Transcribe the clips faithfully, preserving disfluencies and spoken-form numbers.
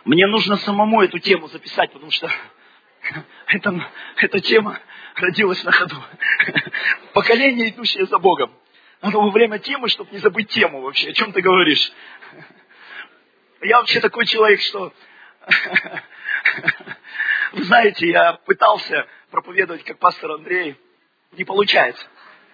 Мне нужно самому эту тему записать, потому что это, эта тема родилась на ходу. Поколение, идущее за Богом. Надо во время темы, чтобы не забыть тему вообще. О чем ты говоришь? Я вообще такой человек, что... Вы знаете, я пытался проповедовать, как пастор Андрей. Не получается.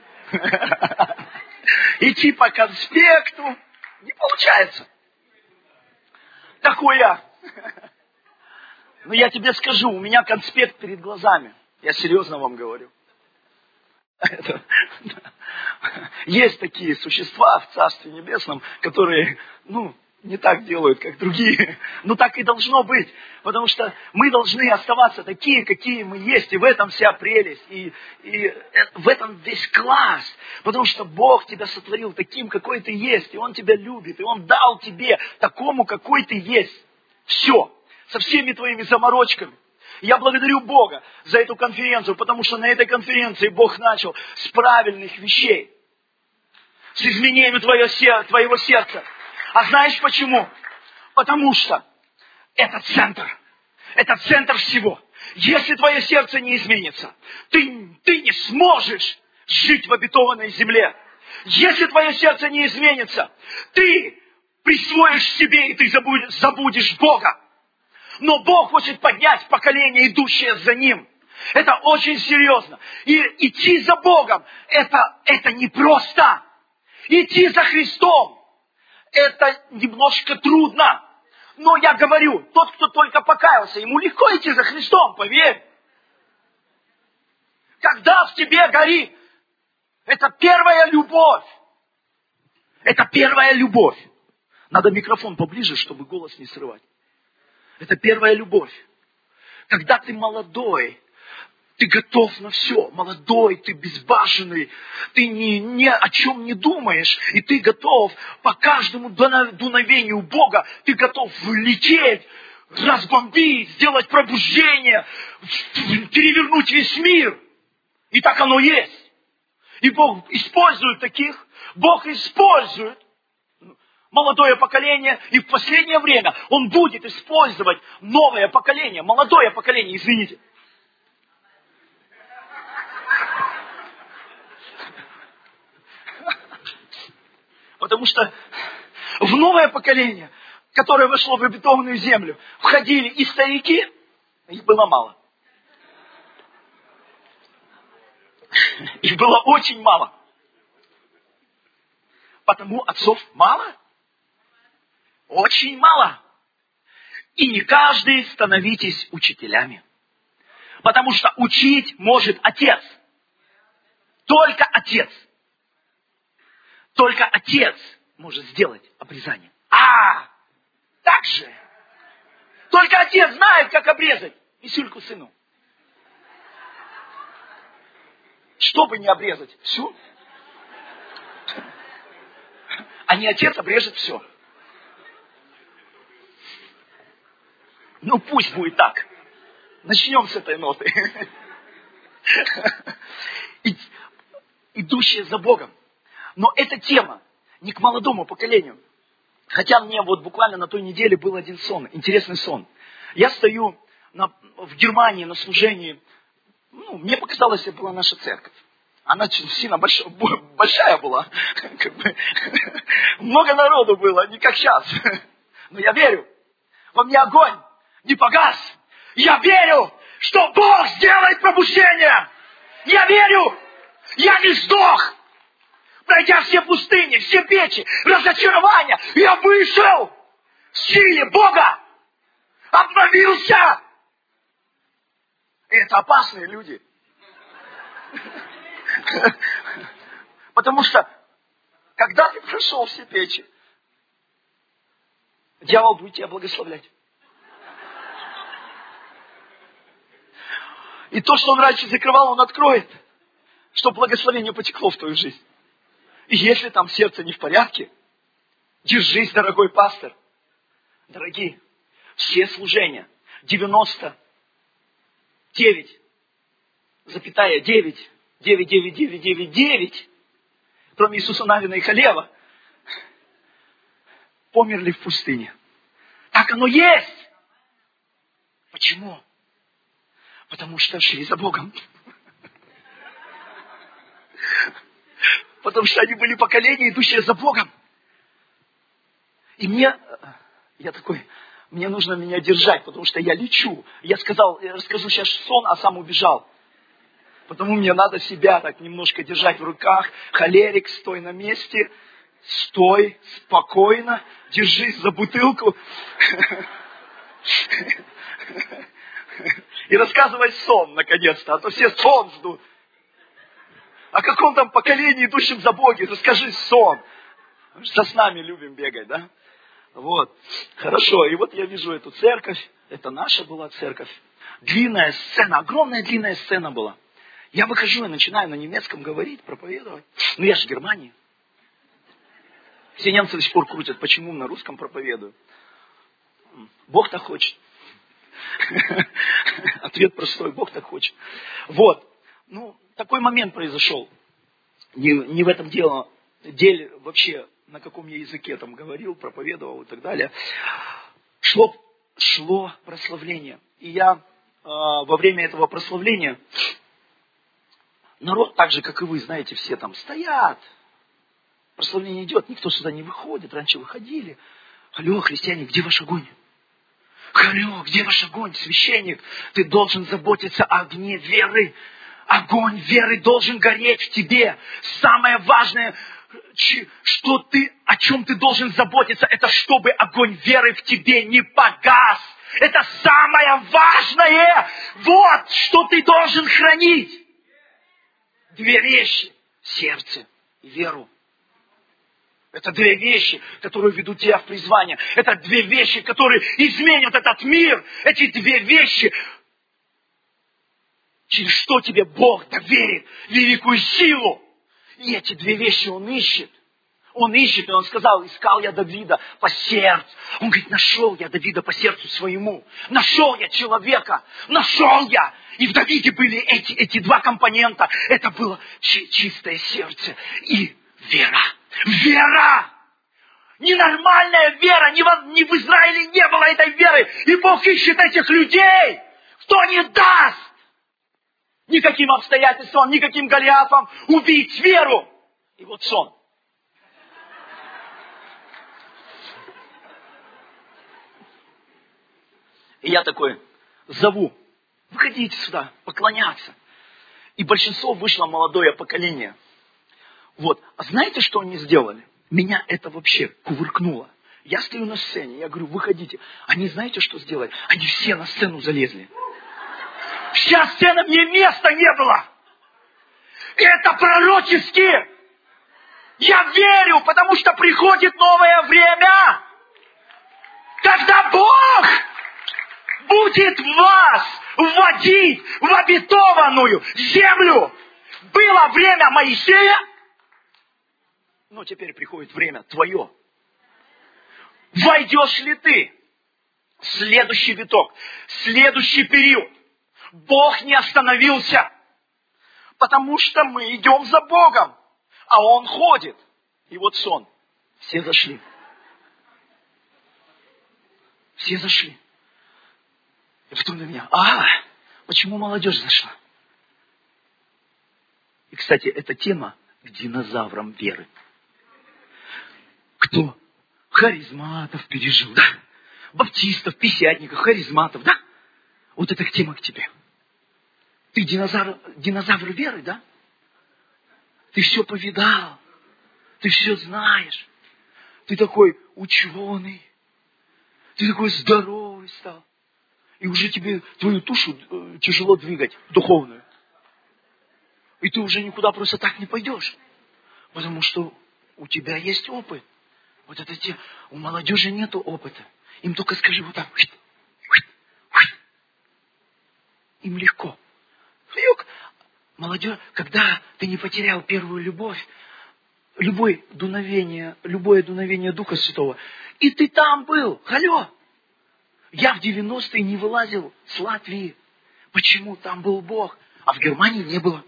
Идти по конспекту. Не получается. Такой я. Но я тебе скажу, у меня конспект перед глазами. Я серьезно вам говорю. Это... Есть такие существа в Царстве Небесном, которые, ну, не так делают, как другие. Но так и должно быть. Потому что мы должны оставаться такие, какие мы есть. И в этом вся прелесть. И, и в этом весь класс. Потому что Бог тебя сотворил таким, какой ты есть. И Он тебя любит. И Он дал тебе такому, какой ты есть. Все. Со всеми твоими заморочками. Я благодарю Бога за эту конференцию, потому что на этой конференции Бог начал с правильных вещей. С изменением твоего, твоего сердца. А знаешь почему? Потому что это центр. Это центр всего. Если твое сердце не изменится, ты, ты не сможешь жить в обетованной земле. Если твое сердце не изменится, ты присвоишь себе и ты забудешь, забудешь Бога. Но Бог хочет поднять поколение, идущее за Ним. Это очень серьезно. И идти за Богом, это, это непросто. Идти за Христом, это немножко трудно. Но я говорю, тот, кто только покаялся, ему легко идти за Христом, поверь. Когда в тебе горит, это первая любовь. Это первая любовь. Надо микрофон поближе, чтобы голос не срывать. Это первая любовь. Когда ты молодой, ты готов на все. Молодой, ты безбашенный, ты ни, ни о чем не думаешь. И ты готов по каждому дуновению Бога, ты готов влететь, разбомбить, сделать пробуждение, перевернуть весь мир. И так оно есть. И Бог использует таких. Бог использует молодое поколение, и в последнее время Он будет использовать новое поколение, молодое поколение, извините. Потому что в новое поколение, которое вошло в обетованную землю, входили и старики, их было мало. Их было очень мало. Потому отцов мало. Очень мало. И не каждый становитесь учителями. Потому что учить может отец. Только отец. Только отец может сделать обрезание. А, так же. Только отец знает, как обрезать висюльку сыну. Чтобы не обрезать всю. А не отец обрежет все. Ну, пусть будет так. Начнем с этой ноты. Идущие за Богом. Но эта тема не к молодому поколению. Хотя мне вот буквально на той неделе был один сон, интересный сон. Я стою на, в Германии на служении. Ну, мне показалось, это была наша церковь. Она сильно большая, большая была. Как бы, много народу было, не как сейчас. Но я верю. Во мне огонь не погас. Я верю, что Бог сделает пробуждение. Я верю. Я не сдох. Пройдя все пустыни, все печи, разочарования, я вышел в силе Бога. Обновился. И это опасные люди. Потому что, когда ты прошел все печи, дьявол будет тебя благословлять. И то, что он раньше закрывал, он откроет, чтобы благословение потекло в твою жизнь. И если там сердце не в порядке, держись, дорогой пастор. Дорогие, все служения, девяносто девять, запятая девять, девять, девять, девять, девять, девять, кроме Иисуса Навина и Халева, померли в пустыне. Так оно есть. Почему? Потому что шли за Богом. Потому что они были поколения, идущие за Богом. И мне, я такой, мне нужно меня держать, потому что я лечу. Я сказал, я расскажу сейчас сон, а сам убежал. Потому мне надо себя так немножко держать в руках. Холерик, стой на месте. Стой, спокойно, держись за бутылку. И рассказывай сон, наконец-то, а то все сон ждут. О каком там поколении, идущем за Богом, расскажи сон. Со снами любим бегать, да? Вот, хорошо, и вот я вижу эту церковь, это наша была церковь. Длинная сцена, огромная длинная сцена была. Я выхожу и начинаю на немецком говорить, проповедовать. Ну я же в Германии. Все немцы до сих пор крутят, почему на русском проповедую. Бог так хочет. Ответ простой, Бог так хочет. Вот, ну, такой момент произошел. Не, не в этом дело, деле вообще, на каком я языке там говорил, проповедовал и так далее. Шло, шло прославление. И я э, во время этого прославления, народ, так же, как и вы, знаете, все там стоят. Прославление идет, никто сюда не выходит. Раньше выходили. Алло, христиане, где ваш огонь? Алло, где ваш огонь, священник? Ты должен заботиться о огне веры. Огонь веры должен гореть в тебе. Самое важное, что ты, о чем ты должен заботиться, это чтобы огонь веры в тебе не погас. Это самое важное. Вот, что ты должен хранить. Две вещи. Сердце и веру. Это две вещи, которые ведут тебя в призвание. Это две вещи, которые изменят этот мир. Эти две вещи, через что тебе Бог доверит великую силу. И эти две вещи Он ищет. Он ищет, и Он сказал, искал я Давида по сердцу. Он говорит, нашел я Давида по сердцу своему. Нашел я человека. Нашел я. И в Давиде были эти, эти два компонента. Это было чи- чистое сердце и вера. Вера! Ненормальная вера! Ни в, ни в Израиле не было этой веры! И Бог ищет этих людей! Кто не даст никаким обстоятельствам, никаким Голиафам убить веру! И вот сон. И я такой зову, выходите сюда, поклоняться. И большинство вышло молодое поколение. Вот. А знаете, что они сделали? Меня это вообще кувыркнуло. Я стою на сцене, я говорю, выходите. Они знаете, что сделали? Они все на сцену залезли. Вся сцена, мне места не было. Это пророчески. Я верю, потому что приходит новое время. Когда Бог будет вас вводить в обетованную землю. Было время Моисея, но теперь приходит время твое. Войдешь ли ты в следующий виток, следующий период? Бог не остановился, потому что мы идем за Богом, а Он ходит. И вот сон. Все зашли. Все зашли. И потом на меня, а, почему молодежь зашла? И, кстати, эта тема к динозаврам веры. Кто харизматов пережил, да? Баптистов, пятидесятников, харизматов, да? Вот эта тема к тебе. Ты динозавр, динозавр веры, да? Ты все повидал. Ты все знаешь. Ты такой ученый. Ты такой здоровый стал. И уже тебе твою тушу э, тяжело двигать, духовную. И ты уже никуда просто так не пойдешь. Потому что у тебя есть опыт. Вот это те, у молодежи нету опыта. Им только скажи вот так. Им легко. Молодежь, когда ты не потерял первую любовь, любое дуновение, любое дуновение Духа Святого, и ты там был, алло. Я в девяностые не вылазил с Латвии. Почему? Там был Бог. А в Германии не было.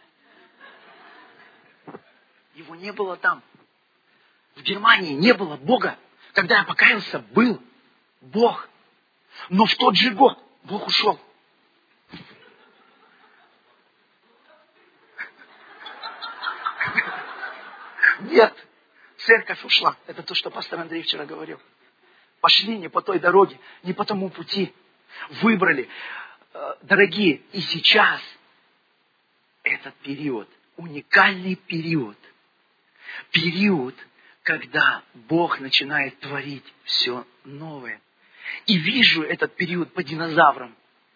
Его не было там. В Германии не было Бога. Когда я покаялся, был Бог. Но в тот же год Бог ушел. Нет, церковь ушла. Это то, что пастор Андрей вчера говорил. Пошли не по той дороге, не по тому пути. Выбрали. Дорогие, и сейчас этот период, уникальный период, период, когда Бог начинает творить все новое. И вижу этот период по динозаврам.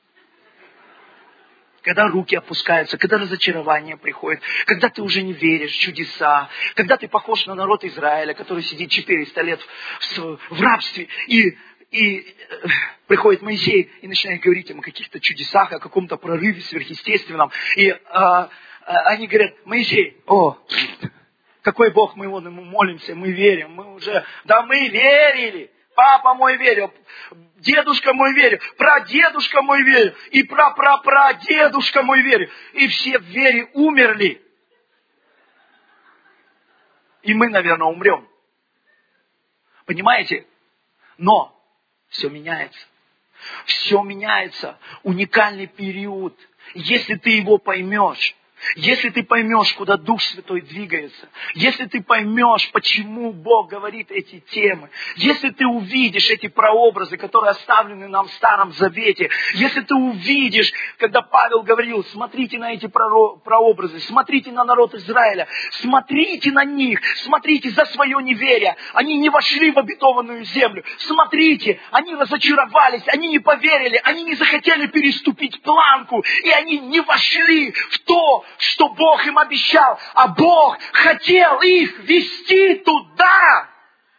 Когда руки опускаются, когда разочарование приходит, когда ты уже не веришь в чудеса, когда ты похож на народ Израиля, который сидит четыреста лет в, в рабстве, и, и э, приходит Моисей и начинает говорить им о каких-то чудесах, о каком-то прорыве сверхъестественном. И э, э, они говорят: Моисей, о, какой Бог, мы его молимся, мы верим, мы уже, да мы верили. Папа мой верил, дедушка мой верил, прадедушка мой верил, и прапрапрадедушка мой верил. И все в вере умерли. И мы, наверное, умрем. Понимаете? Но все меняется. Все меняется. Уникальный период. Если ты его поймешь, если ты поймешь, куда Дух Святой двигается, если ты поймешь, почему Бог говорит эти темы, если ты увидишь эти прообразы, которые оставлены нам в Старом Завете, если ты увидишь, когда Павел говорил: смотрите на эти прообразы, смотрите на народ Израиля, смотрите на них, смотрите за свое неверие, они не вошли в обетованную землю, смотрите, они разочаровались, они не поверили, они не захотели переступить планку, и они не вошли в то, что Бог им обещал, а Бог хотел их вести туда.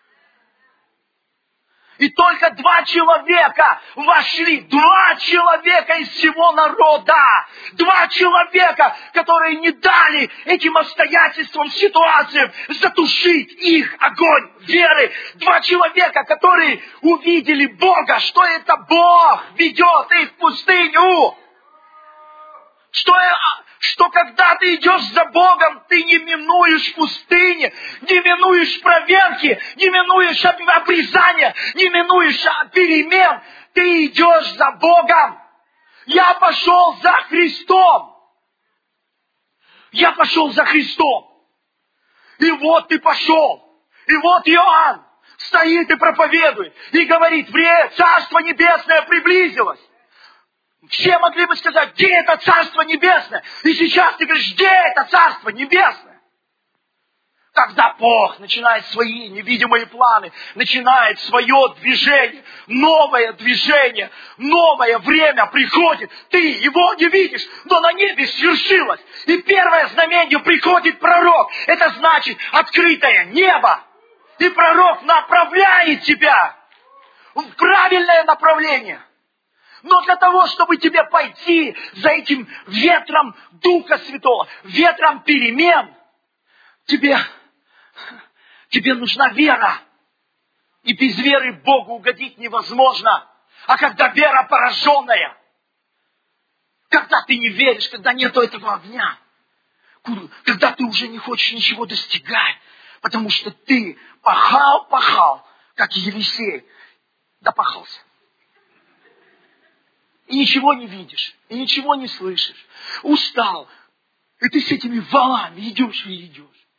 И только два человека вошли, два человека из всего народа, два человека, которые не дали этим обстоятельствам, ситуациям затушить их огонь веры. Два человека, которые увидели Бога, что это Бог ведет их в пустыню. Что, что когда ты идешь за Богом, ты не минуешь пустыни, не минуешь проверки, не минуешь обрезания, не минуешь перемен. Ты идешь за Богом. Я пошел за Христом. Я пошел за Христом. И вот ты пошел. И вот Иоанн стоит и проповедует. И говорит: время Царство Небесное приблизилось. Все могли бы сказать: где это Царство Небесное? И сейчас ты говоришь: где это Царство Небесное? Когда Бог начинает свои невидимые планы, начинает свое движение, новое движение, новое время приходит, ты его не видишь, но на небе свершилось. И первое знамение: приходит пророк. Это значит открытое небо. И пророк направляет тебя в правильное направление. Но для того, чтобы тебе пойти за этим ветром Духа Святого, ветром перемен, тебе, тебе нужна вера. И без веры Богу угодить невозможно. А когда вера пораженная, когда ты не веришь, когда нету этого огня, когда ты уже не хочешь ничего достигать, потому что ты пахал, пахал, как Елисей, допахался. И ничего не видишь, и ничего не слышишь. Устал. И ты с этими валами идешь и идешь.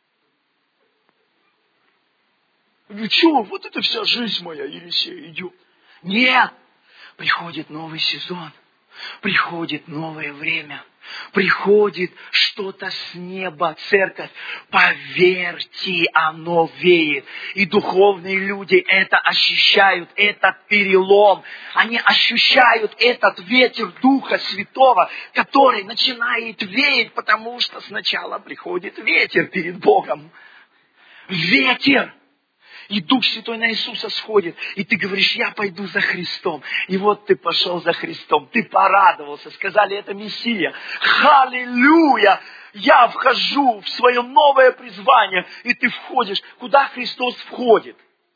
Ну что, вот это вся жизнь моя, Елисей, идет. Нет. Приходит новый сезон. Приходит новое время. Приходит что-то с неба, церковь. Поверьте, оно веет. И духовные люди это ощущают, этот перелом. Они ощущают этот ветер Духа Святого, который начинает веять, потому что сначала приходит ветер перед Богом. Ветер. И Дух Святой на Иисуса сходит. И ты говоришь: я пойду за Христом. И вот ты пошел за Христом. Ты порадовался. Сказали: это Мессия. Аллилуйя! Я вхожу в свое новое призвание. И ты входишь. Куда Христос входит?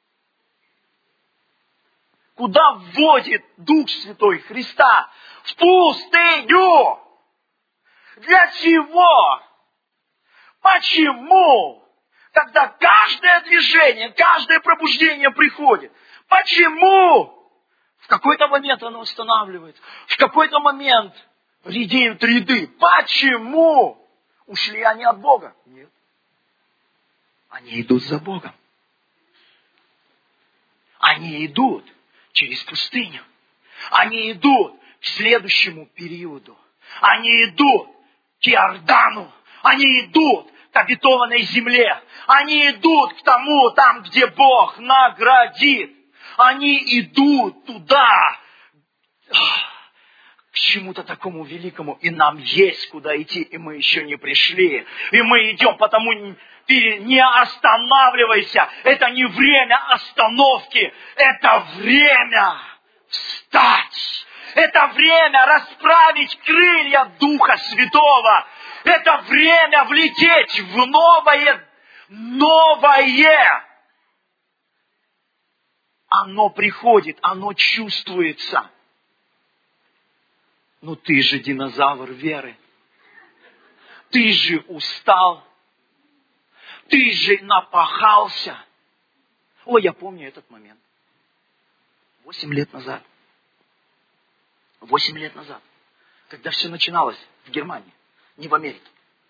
Куда вводит Дух Святой Христа? В пустыню. Для чего? Почему? Когда каждое движение, каждое пробуждение приходит. Почему? В какой-то момент оно останавливается. В какой-то момент редеют ряды. Почему? Ушли они от Бога? Нет. Они идут за Богом. Они идут через пустыню. Они идут к следующему периоду. Они идут к Иордану. Они идут к обетованной земле. Они идут к тому, там, где Бог наградит. Они идут туда, к чему-то такому великому. И нам есть куда идти, и мы еще не пришли. И мы идем, потому ты не останавливайся. Это не время остановки. Это время встать. Это время расправить крылья Духа Святого. Это время влететь в новое, новое. Оно приходит, оно чувствуется. Но ты же динозавр веры. Ты же устал. Ты же напахался. Ой, я помню этот момент. Восемь лет назад. Восемь лет назад. Когда все начиналось в Германии, не в Америке.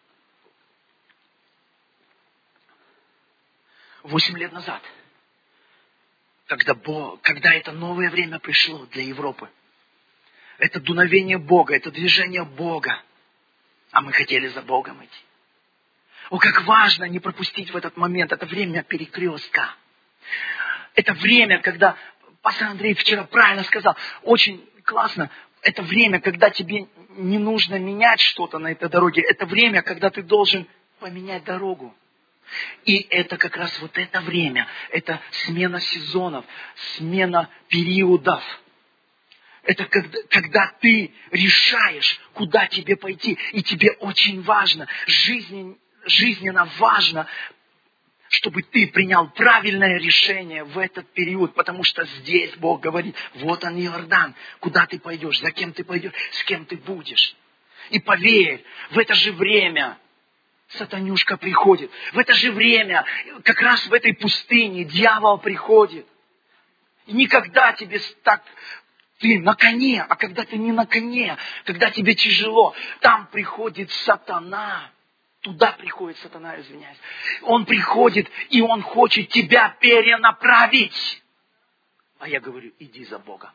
Восемь лет назад. Когда, Бог, когда это новое время пришло для Европы. Это дуновение Бога, это движение Бога. А мы хотели за Богом идти. О, как важно не пропустить в этот момент. Это время перекрестка. Это время, когда, пастор Андрей вчера правильно сказал, очень классно. Это время, когда тебе не нужно менять что-то на этой дороге. Это время, когда ты должен поменять дорогу. И это как раз вот это время. Это смена сезонов, смена периодов. Это когда, когда ты решаешь, куда тебе пойти. И тебе очень важно, жизненно, жизненно важно, чтобы ты принял правильное решение в этот период. Потому что здесь Бог говорит, вот он Иордан, куда ты пойдешь, за кем ты пойдешь, с кем ты будешь. И поверь, в это же время сатанюшка приходит. В это же время, как раз в этой пустыне, дьявол приходит. И никогда тебе так... Ты на коне, а когда ты не на коне, когда тебе тяжело, там приходит сатана. Туда приходит сатана, извиняюсь. Он приходит, и он хочет тебя перенаправить. А я говорю, иди за Богом.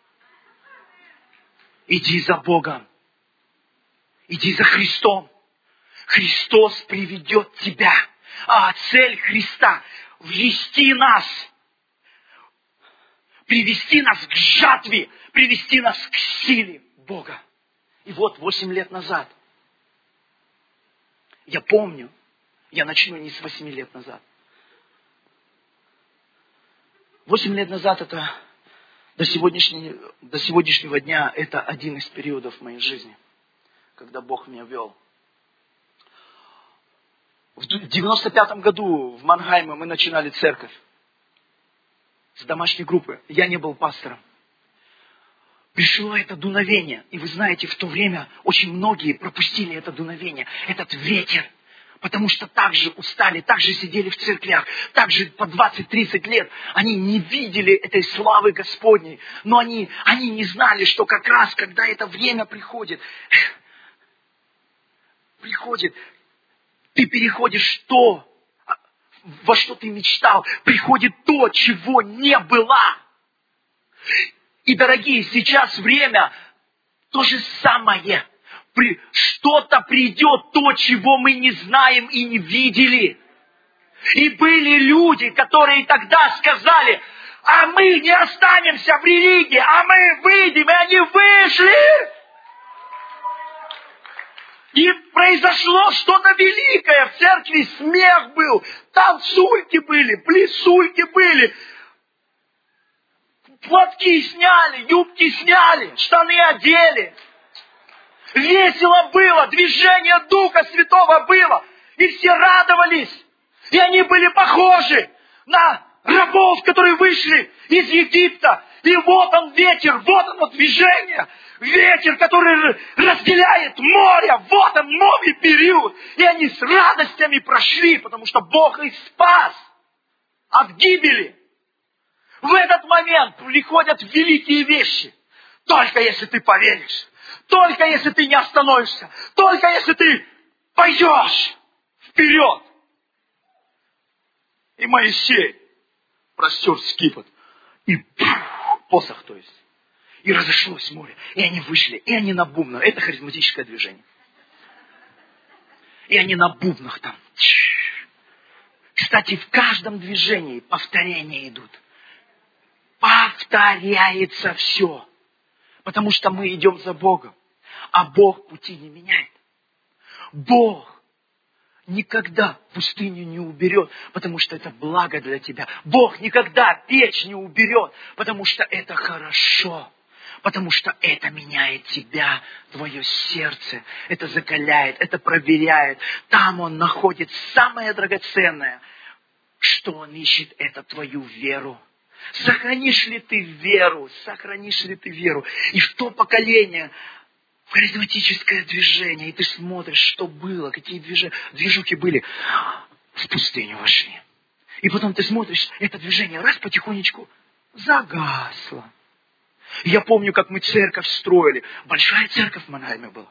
Иди за Богом. Иди за Христом. Христос приведет тебя. А цель Христа – ввести нас. Привести нас к жатве, привести нас к силе Бога. И вот восемь лет назад, я помню, я начну не с восьми лет назад. Восемь лет назад это до сегодняшнего, до сегодняшнего дня это один из периодов моей жизни, когда Бог меня вел. В девяносто пятом году в Мангайме мы начинали церковь. С домашней группы. Я не был пастором. Пришло это дуновение. И вы знаете, в то время очень многие пропустили это дуновение. Этот ветер. Потому что так же устали, так же сидели в церквях. Так же по двадцать-тридцать лет они не видели этой славы Господней. Но они, они не знали, что как раз, когда это время приходит, приходит, ты переходишь то, во что ты мечтал, приходит то, чего не было. И, дорогие, сейчас время то же самое. При, что-то придет, то, чего мы не знаем и не видели. И были люди, которые тогда сказали, а мы не останемся в религии, а мы выйдем, и они вышли. И произошло что-то великое. В церкви смех был, танцульки были, плясульки были. Платки сняли, юбки сняли, штаны одели. Весело было, движение Духа Святого было. И все радовались. И они были похожи на рабов, которые вышли из Египта. И вот он ветер, вот оно движение. Ветер, который разделяет море. Вот он новый период. И они с радостями прошли, потому что Бог их спас от гибели. В этот момент приходят великие вещи. Только если ты поверишь. Только если ты не остановишься. Только если ты пойдешь вперед. И Моисей простер скипет. И пух, посох, то есть. И разошлось море. И они вышли. И они на бубнах. Это харизматическое движение. И они на бубнах там. Кстати, в каждом движении повторения идут. Повторяется все. Потому что мы идем за Богом. А Бог пути не меняет. Бог никогда пустыню не уберет, потому что это благо для тебя. Бог никогда печь не уберет, потому что это хорошо. Потому что это меняет тебя, твое сердце. Это закаляет, это проверяет. Там Он находит самое драгоценное. Что Он ищет, это твою веру. Сохранишь ли ты веру? Сохранишь ли ты веру? И в то поколение, в харизматическое движение, и ты смотришь, что было, какие движения, движухи были, в пустыню вошли. И потом ты смотришь, это движение раз потихонечку загасло. Я помню, как мы церковь строили. Большая церковь в Манхайме была.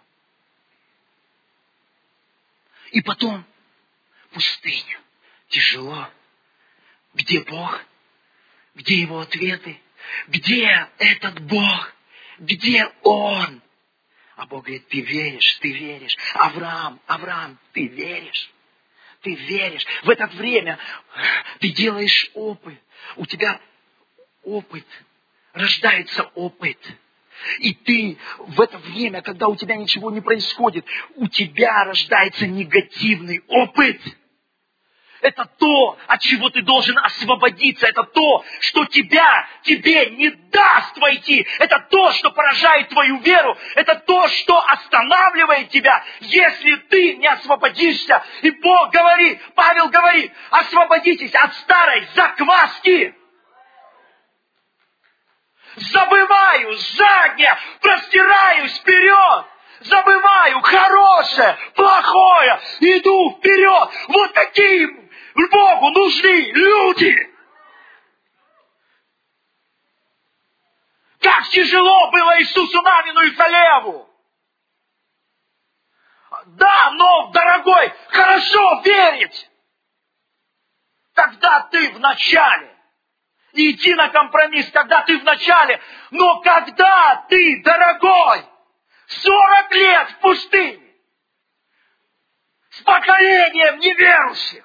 И потом пустыня. Тяжело. Где Бог? Где Его ответы? Где этот Бог? Где Он? А Бог говорит, ты веришь, ты веришь. Авраам, Авраам, ты веришь. Ты веришь. В это время ты делаешь опыт. У тебя опыт. Рождается опыт. И ты в это время, когда у тебя ничего не происходит, у тебя рождается негативный опыт. Это то, от чего ты должен освободиться. Это то, что тебя, тебе не даст войти. Это то, что поражает твою веру. Это то, что останавливает тебя, если ты не освободишься. И Бог говорит, Павел говорит, освободитесь от старой закваски. Забываю заднее, простираюсь вперед. Забываю хорошее, плохое, иду вперед. Вот такие Богу нужны люди. Как тяжело было Иисусу Навину и Халеву. Да, но, дорогой, хорошо верить, когда ты в начале. И идти на компромисс, когда ты в начале. Но когда ты, дорогой, сорок лет в пустыне, с поколением неверующих,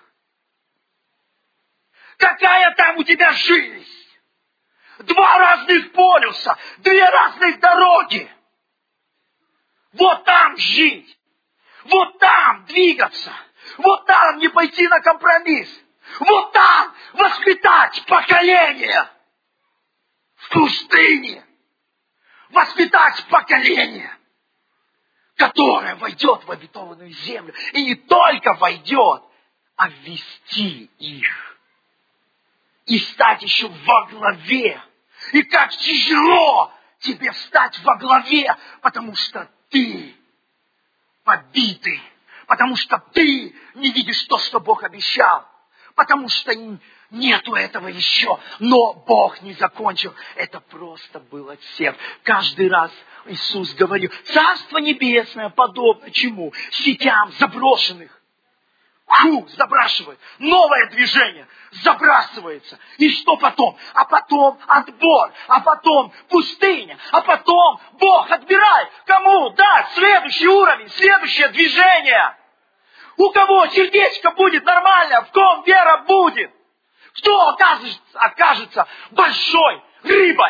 какая там у тебя жизнь? Два разных полюса, две разных дороги. Вот там жить, вот там двигаться, вот там не пойти на компромисс. Вот там воспитать поколение. В пустыне. Воспитать поколение, которое войдет в обетованную землю. И не только войдет, а ввести их. И стать еще во главе. И как тяжело тебе стать во главе, потому что ты побитый. Потому что ты не видишь то, что Бог обещал. Потому что нету этого еще. Но Бог не закончил. Это просто было всем. Каждый раз Иисус говорил, Царство Небесное подобно чему? Сетям заброшенных. Фу, забрасывает. Новое движение забрасывается. И что потом? А потом отбор. А потом пустыня. А потом Бог отбирает. Кому дать следующий уровень, следующее движение? У кого сердечко будет нормально, в ком вера будет? Кто окажется, окажется большой рыбой?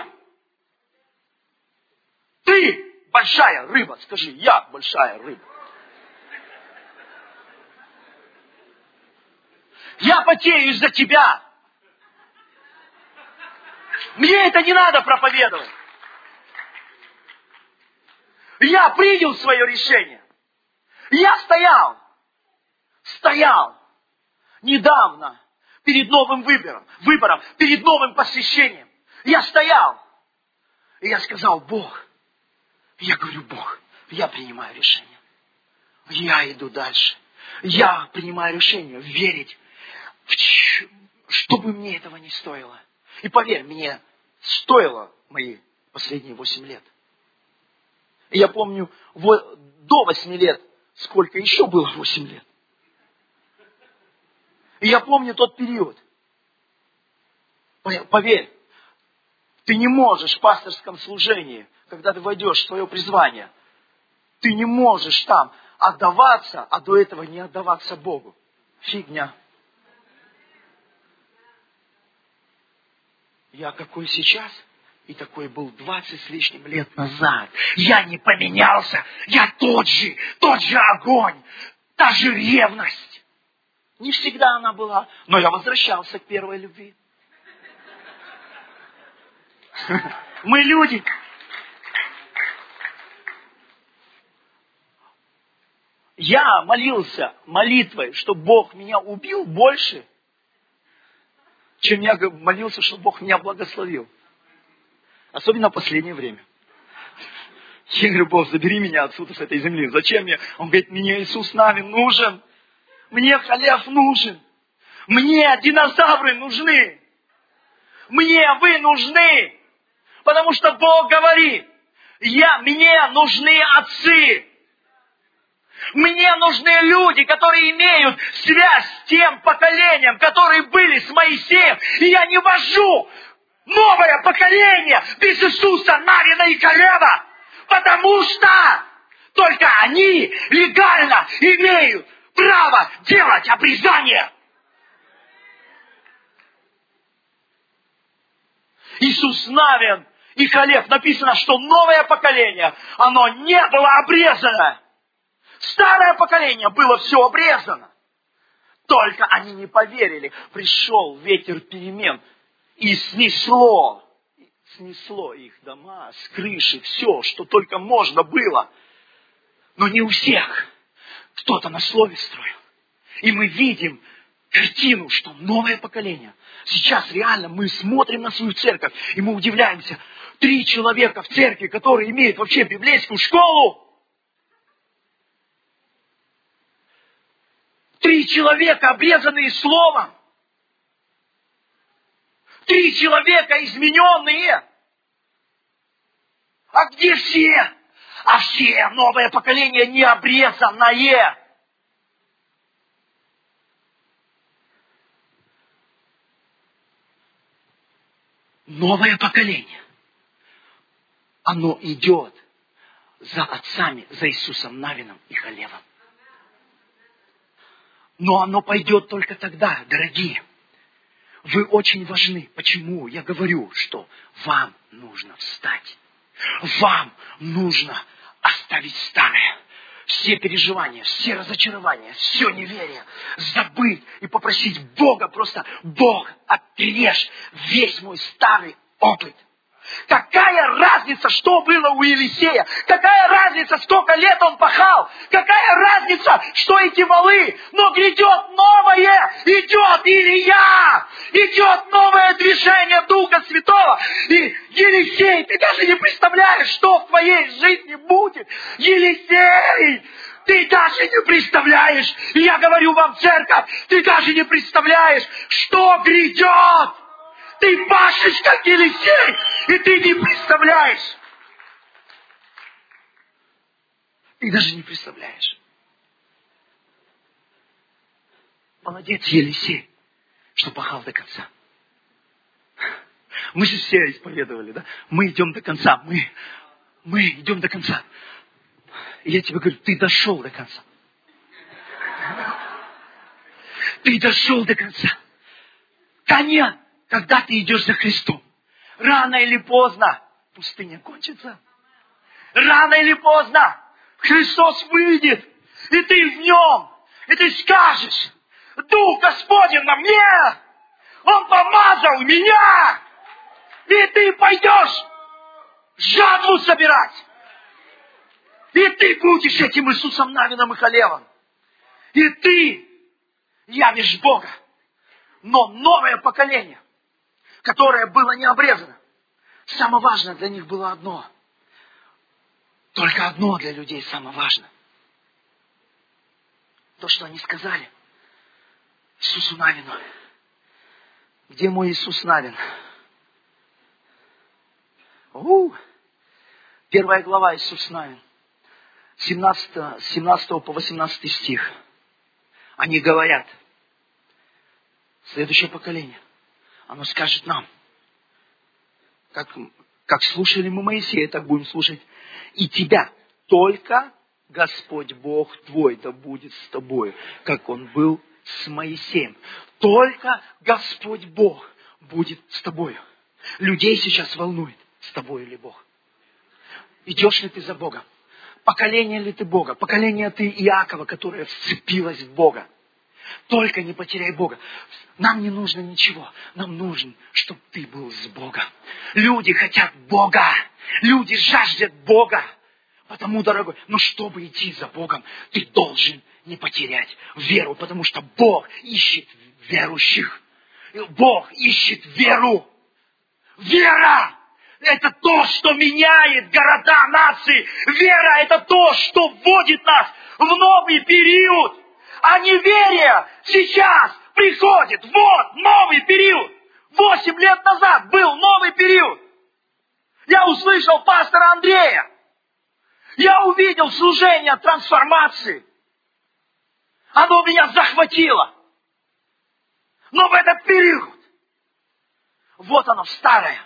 Ты большая рыба. Скажи, я большая рыба. Я потею из-за тебя. Мне это не надо проповедовать. Я принял свое решение. Я стоял. Стоял недавно перед новым выбором, выбором, перед новым посвящением. Я стоял, и я сказал, Бог, я говорю, Бог, я принимаю решение. Я иду дальше. Я принимаю решение верить, что бы мне этого не стоило. И поверь, мне стоило мои последние восемь лет. И я помню, до восьми лет, сколько еще было восемь лет. И я помню тот период. Поверь, ты не можешь в пасторском служении, когда ты войдешь в твое призвание, ты не можешь там отдаваться, а до этого не отдаваться Богу. Фигня. Я какой сейчас, и такой был двадцать с лишним лет назад. Я не поменялся, я тот же, тот же огонь, та же ревность. Не всегда она была, но я возвращался к первой любви. Мы люди. Я молился молитвой, чтобы Бог меня убил больше, чем я молился, чтобы Бог меня благословил. Особенно в последнее время. Я говорю: Бог, забери меня отсюда, с этой земли. Зачем мне? Он говорит: мне Иисус Навин нужен. Мне Халев нужен. Мне динозавры нужны. Мне вы нужны. Потому что Бог говорит: я, мне нужны отцы. Мне нужны люди, которые имеют связь с тем поколением, которые были с Моисеем. И я не вожу новое поколение без Иисуса Навина и Калева. Потому что только они легально имеют право делать обрезание. Иисус Навин и Калев, написано, что новое поколение, оно не было обрезано. Старое поколение было все обрезано. Только они не поверили. Пришел ветер перемен и снесло, снесло их дома с крыши, все, что только можно было. Но не у всех. Кто-то на слове строил. И мы видим картину, что новое поколение. Сейчас реально мы смотрим на свою церковь, и мы удивляемся. Три человека в церкви, которые имеют вообще библейскую школу. Три человека, обрезанные словом. Три человека, измененные. А где все? А все новое поколение не обрезанное. Новое поколение. Оно идет за отцами, за Иисусом Навином и Халевом. Но оно пойдет только тогда, дорогие. Вы очень важны. Почему? Я говорю, что вам нужно встать. Вам нужно оставить старое. Все переживания, все разочарования, все неверие. Забыть и попросить Бога. Просто: Бог, отрежь весь мой старый опыт. Какая разница, что было у Елисея? Какая разница, сколько лет он пахал? Какая разница, что эти валы? Но грядет новое, идет Илия, идет новое движение Духа Святого. И Елисей, ты даже не представляешь, что в твоей жизни будет. Елисей, ты даже не представляешь. И я говорю вам, церковь, ты даже не представляешь, что грядет. Ты пашешь, как Елисей, и ты не представляешь. Ты даже не представляешь. Молодец, Елисей, что пахал до конца. Мы же все исповедовали, да? Мы идем до конца. Мы, мы идем до конца. И я тебе говорю, ты дошел до конца. Ты дошел до конца. Коня. Когда ты идешь за Христом, рано или поздно пустыня кончится. Рано или поздно Христос выйдет, и ты в нем, и ты скажешь: Дух Господень на мне, Он помазал меня, и ты пойдешь жатву собирать. И ты будешь этим Иисусом Навином и Халевом. И ты явишь Бога. Но новое поколение, которое было не обрезано, самое важное для них было одно. Только одно для людей самое важное. То, что они сказали Иисусу Навину: где мой Иисус Навин? У, первая глава Иисус Навин, семнадцатого, семнадцатого по восемнадцатый стих. Они говорят, следующее поколение, оно скажет нам, как, как слушали мы Моисея, так будем слушать и тебя. Только Господь Бог твой да будет с тобой, как Он был с Моисеем. Только Господь Бог будет с тобою. Людей сейчас волнует, с тобой ли Бог. Идешь ли ты за Богом? Поколение ли ты Бога? Поколение ты Иакова, которое вцепилось в Бога. Только не потеряй Бога. Нам не нужно ничего. Нам нужно, чтобы ты был с Богом. Люди хотят Бога. Люди жаждут Бога. Потому, дорогой, но чтобы идти за Богом, ты должен не потерять веру, потому что Бог ищет верующих. Бог ищет веру. Вера! Это то, что меняет города, нации. Вера – это то, что вводит нас в новый период. А неверие сейчас приходит. Вот новый период. Восемь лет назад был новый период. Я услышал пастора Андрея. Я увидел служение трансформации. Оно меня захватило. Но в этот период, вот оно, старое.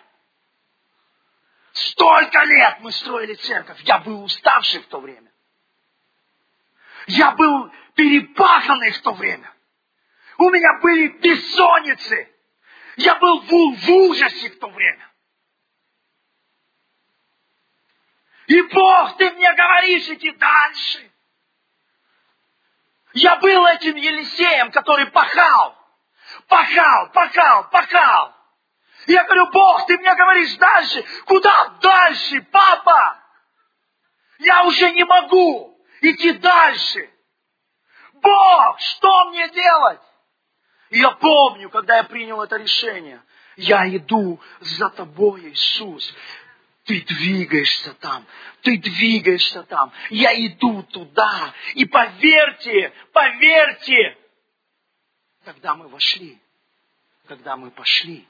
Столько лет мы строили церковь. Я был уставший в то время. Я был перепаханный в то время. У меня были бессонницы. Я был в, в ужасе в то время. И Бог, ты мне говоришь, иди дальше. Я был этим Елисеем, который пахал. Пахал, пахал, пахал. Я говорю, Бог, ты мне говоришь дальше. Куда дальше, папа? Я уже не могу идти дальше. Бог, что мне делать? И я помню, когда я принял это решение. Я иду за тобой, Иисус. Ты двигаешься там. Ты двигаешься там. Я иду туда. И поверьте, поверьте, когда мы вошли, когда мы пошли,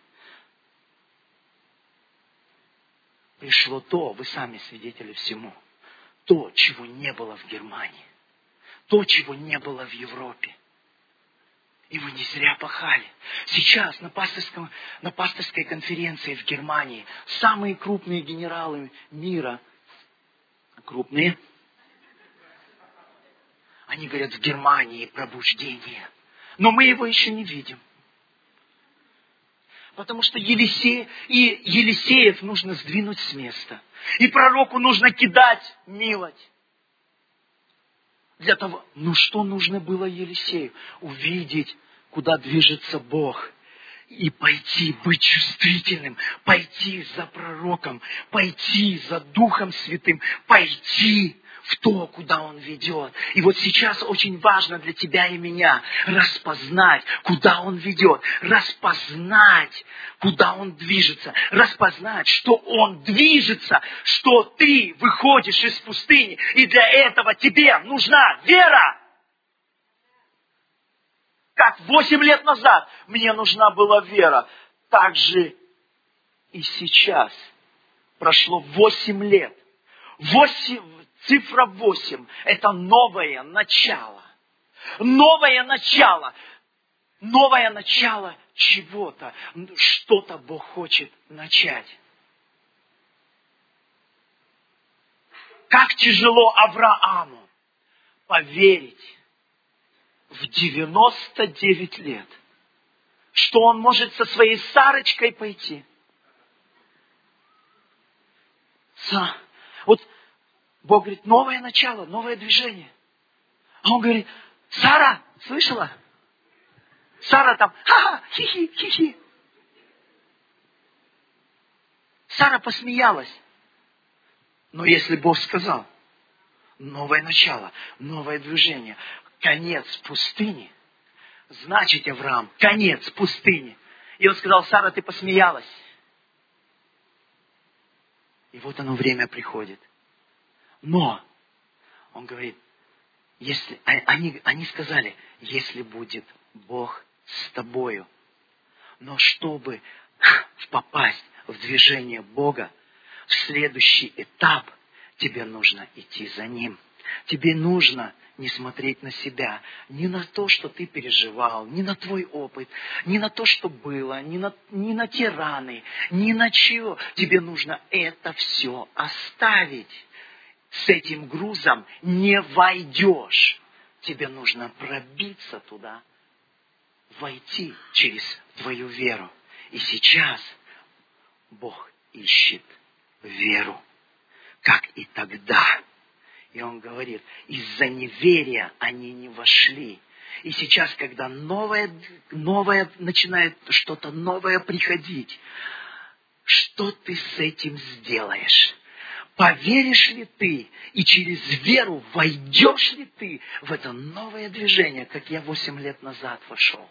пришло то, вы сами свидетели всему, то, чего не было в Германии, то, чего не было в Европе. И вы не зря пахали. Сейчас на, пасторском, на пасторской конференции в Германии самые крупные генералы мира, крупные, они говорят, в Германии пробуждение. Но мы его еще не видим. Потому что Елисей, и Елисеев нужно сдвинуть с места. И пророку нужно кидать милость. Для того, ну что нужно было Елисею? Увидеть, куда движется Бог. И пойти, быть чувствительным. Пойти за пророком. Пойти за Духом Святым. Пойти в то, куда Он ведет. И вот сейчас очень важно для тебя и меня распознать, куда Он ведет. Распознать, куда Он движется. Распознать, что Он движется, что ты выходишь из пустыни. И для этого тебе нужна вера. Как восемь лет назад мне нужна была вера. Так же и сейчас. Прошло восемь лет. Восемь, цифра восемь – это новое начало. Новое начало. Новое начало чего-то. Что-то Бог хочет начать. Как тяжело Аврааму поверить в девяносто девять лет, что он может со своей Сарочкой пойти. Вот Бог говорит, новое начало, новое движение. А он говорит, Сара, слышала? Сара там, ха-ха, хи-хи, хи-хи. Сара посмеялась. Но если Бог сказал, новое начало, новое движение, конец пустыни, значит, Авраам, конец пустыни. И он сказал, Сара, ты посмеялась. И вот оно время приходит. Но, он говорит, если, они, они сказали, если будет Бог с тобою. Но чтобы попасть в движение Бога, в следующий этап, тебе нужно идти за Ним. Тебе нужно не смотреть на себя, не на то, что ты переживал, не на твой опыт, не на то, что было, не на, не на те раны, ни на чего. Тебе нужно это все оставить. С этим грузом не войдешь. Тебе нужно пробиться туда, войти через твою веру. И сейчас Бог ищет веру, как и тогда. И Он говорит, из-за неверия они не вошли. И сейчас, когда новое, новое начинает что-то новое приходить, что ты с этим сделаешь? Поверишь ли ты и через веру войдешь ли ты в это новое движение, как я восемь лет назад вошел?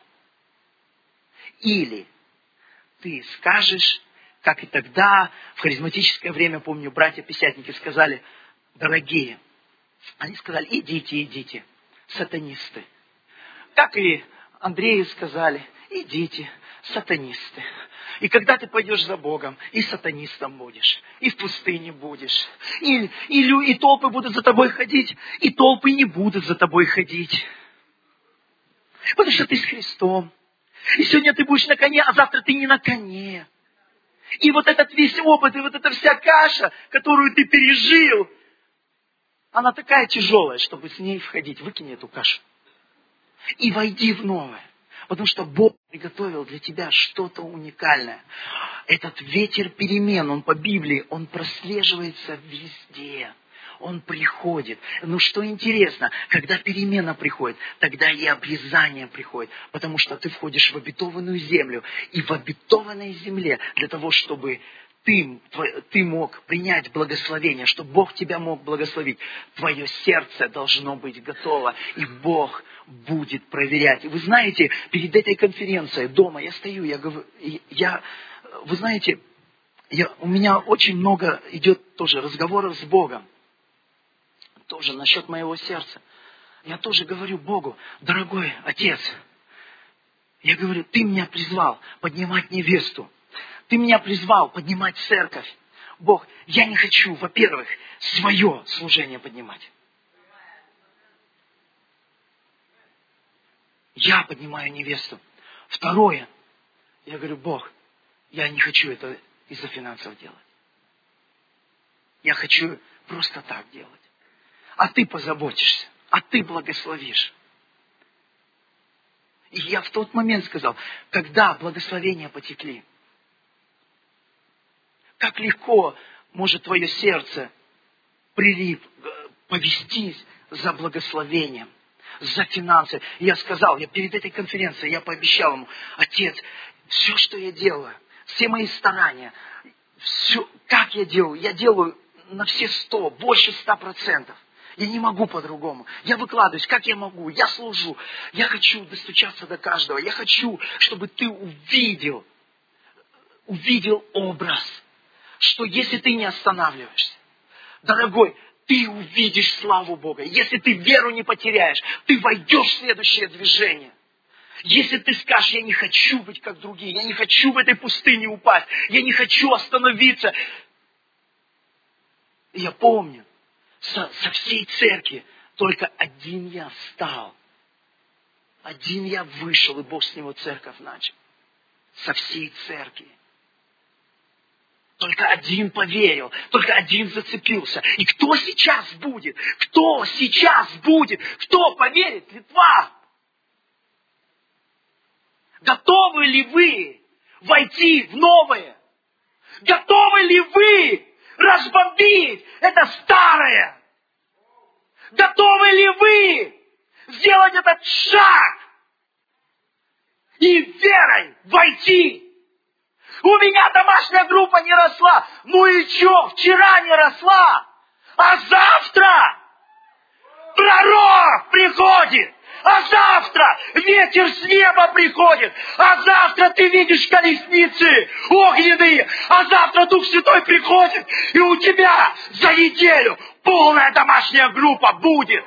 Или ты скажешь, как и тогда, в харизматическое время, помню, братья-пятидесятники сказали, дорогие, они сказали, идите, идите, сатанисты. Как и Андрею сказали, идите, сатанисты. И когда ты пойдешь за Богом, и сатанистом будешь, и в пустыне будешь, и, и, лю, и толпы будут за тобой ходить, и толпы не будут за тобой ходить. Потому что ты с Христом. И сегодня ты будешь на коне, а завтра ты не на коне. И вот этот весь опыт, и вот эта вся каша, которую ты пережил, она такая тяжелая, чтобы с ней входить. Выкини эту кашу. И войди в новое. Потому что Бог приготовил для тебя что-то уникальное. Этот ветер перемен, он по Библии, он прослеживается везде. Он приходит. Но что интересно, когда перемена приходит, тогда и обрезание приходит. Потому что ты входишь в обетованную землю. И в обетованной земле для того, чтобы ты, ты мог принять благословение, чтобы Бог тебя мог благословить, твое сердце должно быть готово, и Бог будет проверять. И вы знаете, перед этой конференцией дома я стою, я говорю, я, вы знаете, я, у меня очень много идет тоже разговоров с Богом, тоже насчет моего сердца. Я тоже говорю Богу, дорогой Отец, я говорю, ты меня призвал поднимать невесту. Ты меня призвал поднимать церковь. Бог, я не хочу, во-первых, свое служение поднимать. Я поднимаю невесту. Второе, я говорю, Бог, я не хочу это из-за финансов делать. Я хочу просто так делать. А ты позаботишься, а ты благословишь. И я в тот момент сказал, когда благословения потекли, как легко может твое сердце прилип, повестись за благословением, за финансы. И я сказал, я перед этой конференцией, я пообещал ему, Отец, все, что я делаю, все мои старания, все, как я делаю, я делаю на все сто, больше ста процентов. Я не могу по-другому. Я выкладываюсь, как я могу, я служу. Я хочу достучаться до каждого. Я хочу, чтобы ты увидел, увидел образ, что если ты не останавливаешься, дорогой, ты увидишь славу Бога. Если ты веру не потеряешь, ты войдешь в следующее движение. Если ты скажешь, я не хочу быть как другие, я не хочу в этой пустыне упасть, я не хочу остановиться. И я помню, со, со всей церкви только один я встал. Один я вышел, и Бог с него церковь начал. Со всей церкви. Только один поверил, только один зацепился. И кто сейчас будет? Кто сейчас будет? Кто поверит? Литва! Готовы ли вы войти в новое? Готовы ли вы разбомбить это старое? Готовы ли вы сделать этот шаг и верой войти? У меня домашняя группа не росла. Ну и что? Вчера не росла. А завтра пророк приходит. А завтра ветер с неба приходит. А завтра ты видишь колесницы огненные. А завтра Дух Святой приходит. И у тебя за неделю полная домашняя группа будет.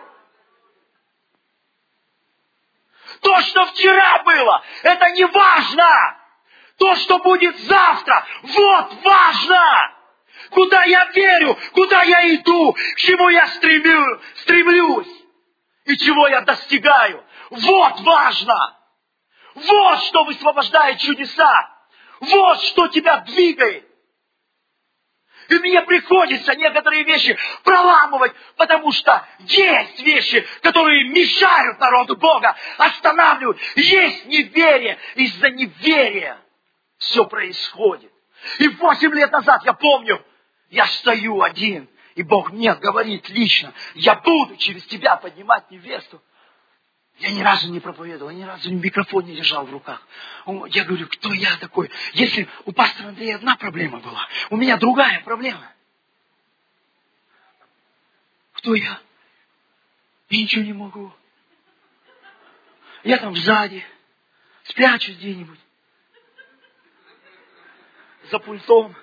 То, что вчера было, это не важно. То, что будет завтра, вот важно. куда я верю, куда я иду, к чему я стремлю, стремлюсь и чего я достигаю. Вот важно. Вот что высвобождает чудеса. Вот что тебя двигает. И мне приходится некоторые вещи проламывать, потому что есть вещи, которые мешают народу Бога, останавливают. Есть неверие. Из-за неверия все происходит. И восемь лет назад, я помню, я стою один, и Бог мне говорит лично, я буду через тебя поднимать невесту. Я ни разу не проповедовал, ни разу микрофон не держал в руках. Я говорю, кто я такой? Если у пастора Андрея одна проблема была, у меня другая проблема. Кто я? Я ничего не могу. Я там сзади, спрячусь где-нибудь, за пультом.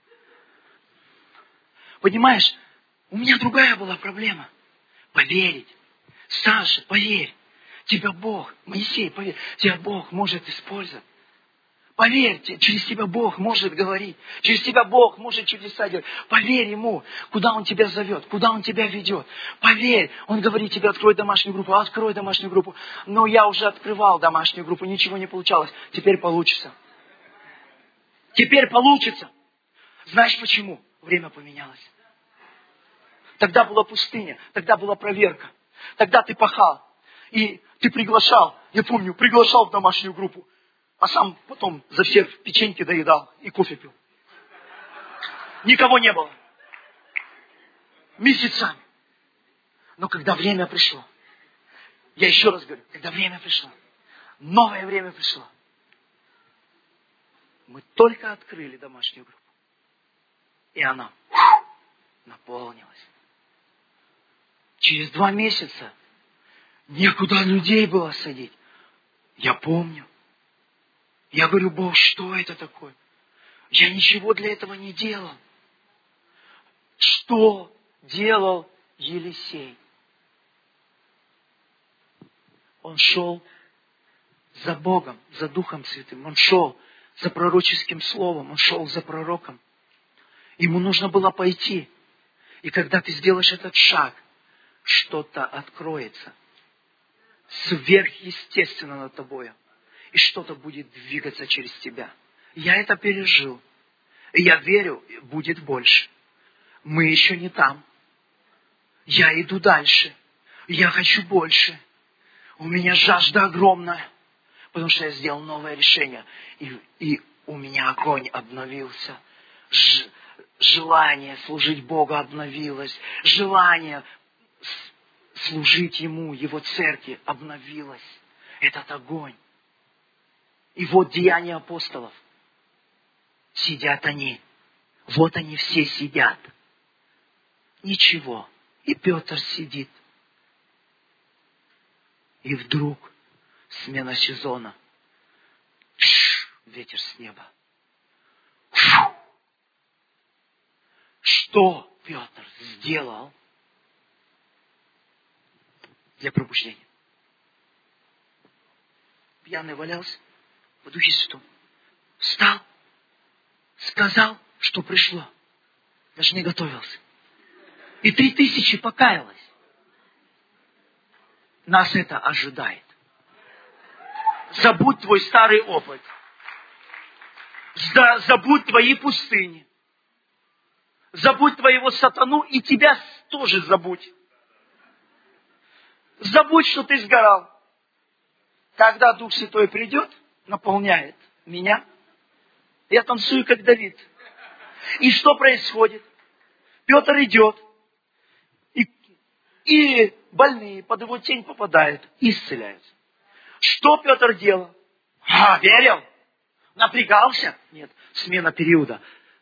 Понимаешь, у меня другая была проблема. Поверить. Саша, поверь. Тебя Бог, Моисей, поверь, тебя Бог может использовать. Поверьте, через тебя Бог может говорить. Через тебя Бог может чудеса делать. Поверь Ему, куда Он тебя зовет, куда Он тебя ведет. Поверь, Он говорит тебе, открой домашнюю группу, открой домашнюю группу. Но я уже открывал домашнюю группу, ничего не получалось. Теперь получится. Теперь получится. Знаешь почему? Время поменялось. Тогда была пустыня, тогда была проверка. Тогда ты пахал. И ты приглашал, я помню, приглашал в домашнюю группу, а сам потом за всех печеньки доедал и кофе пил. Никого не было. Месяцами. Но когда время пришло, я еще раз говорю, когда время пришло, новое время пришло, мы только открыли домашнюю группу, и она наполнилась. Через два месяца некуда людей было садить. Я помню. Я говорю, Бог, что это такое? Я ничего для этого не делал. Что делал Елисей? Он шел за Богом, за Духом Святым. Он шел за пророческим словом. Он шел за пророком. Ему нужно было пойти. И когда ты сделаешь этот шаг, что-то откроется. Сверхъестественно над тобой. И что-то будет двигаться через тебя. Я это пережил. И я верю, будет больше. Мы еще не там. Я иду дальше. Я хочу больше. У меня жажда огромная. Потому что я сделал новое решение. И, и у меня огонь обновился. Ж, желание служить Богу обновилось. Желание служить Ему, Его церкви обновилось. Этот огонь. И вот деяния апостолов. Сидят они. Вот они все сидят. Ничего. И Петр сидит. И вдруг смена сезона. Пш, ветер с неба. Фу. Что Петр сделал для пробуждения? Пьяный валялся в Духе Святом. Встал, сказал, что пришло. Даже не готовился. И три тысячи покаялось. Нас это ожидает. Забудь твой старый опыт. Забудь твои пустыни. Забудь твоего сатану и тебя тоже забудь. Забудь, что ты сгорал. Когда Дух Святой придет, наполняет меня, я танцую, как Давид. И что происходит? Петр идет, и, и больные под его тень попадают и исцеляются. Что Петр делал? А, верил? Напрягался? Нет, смена периода.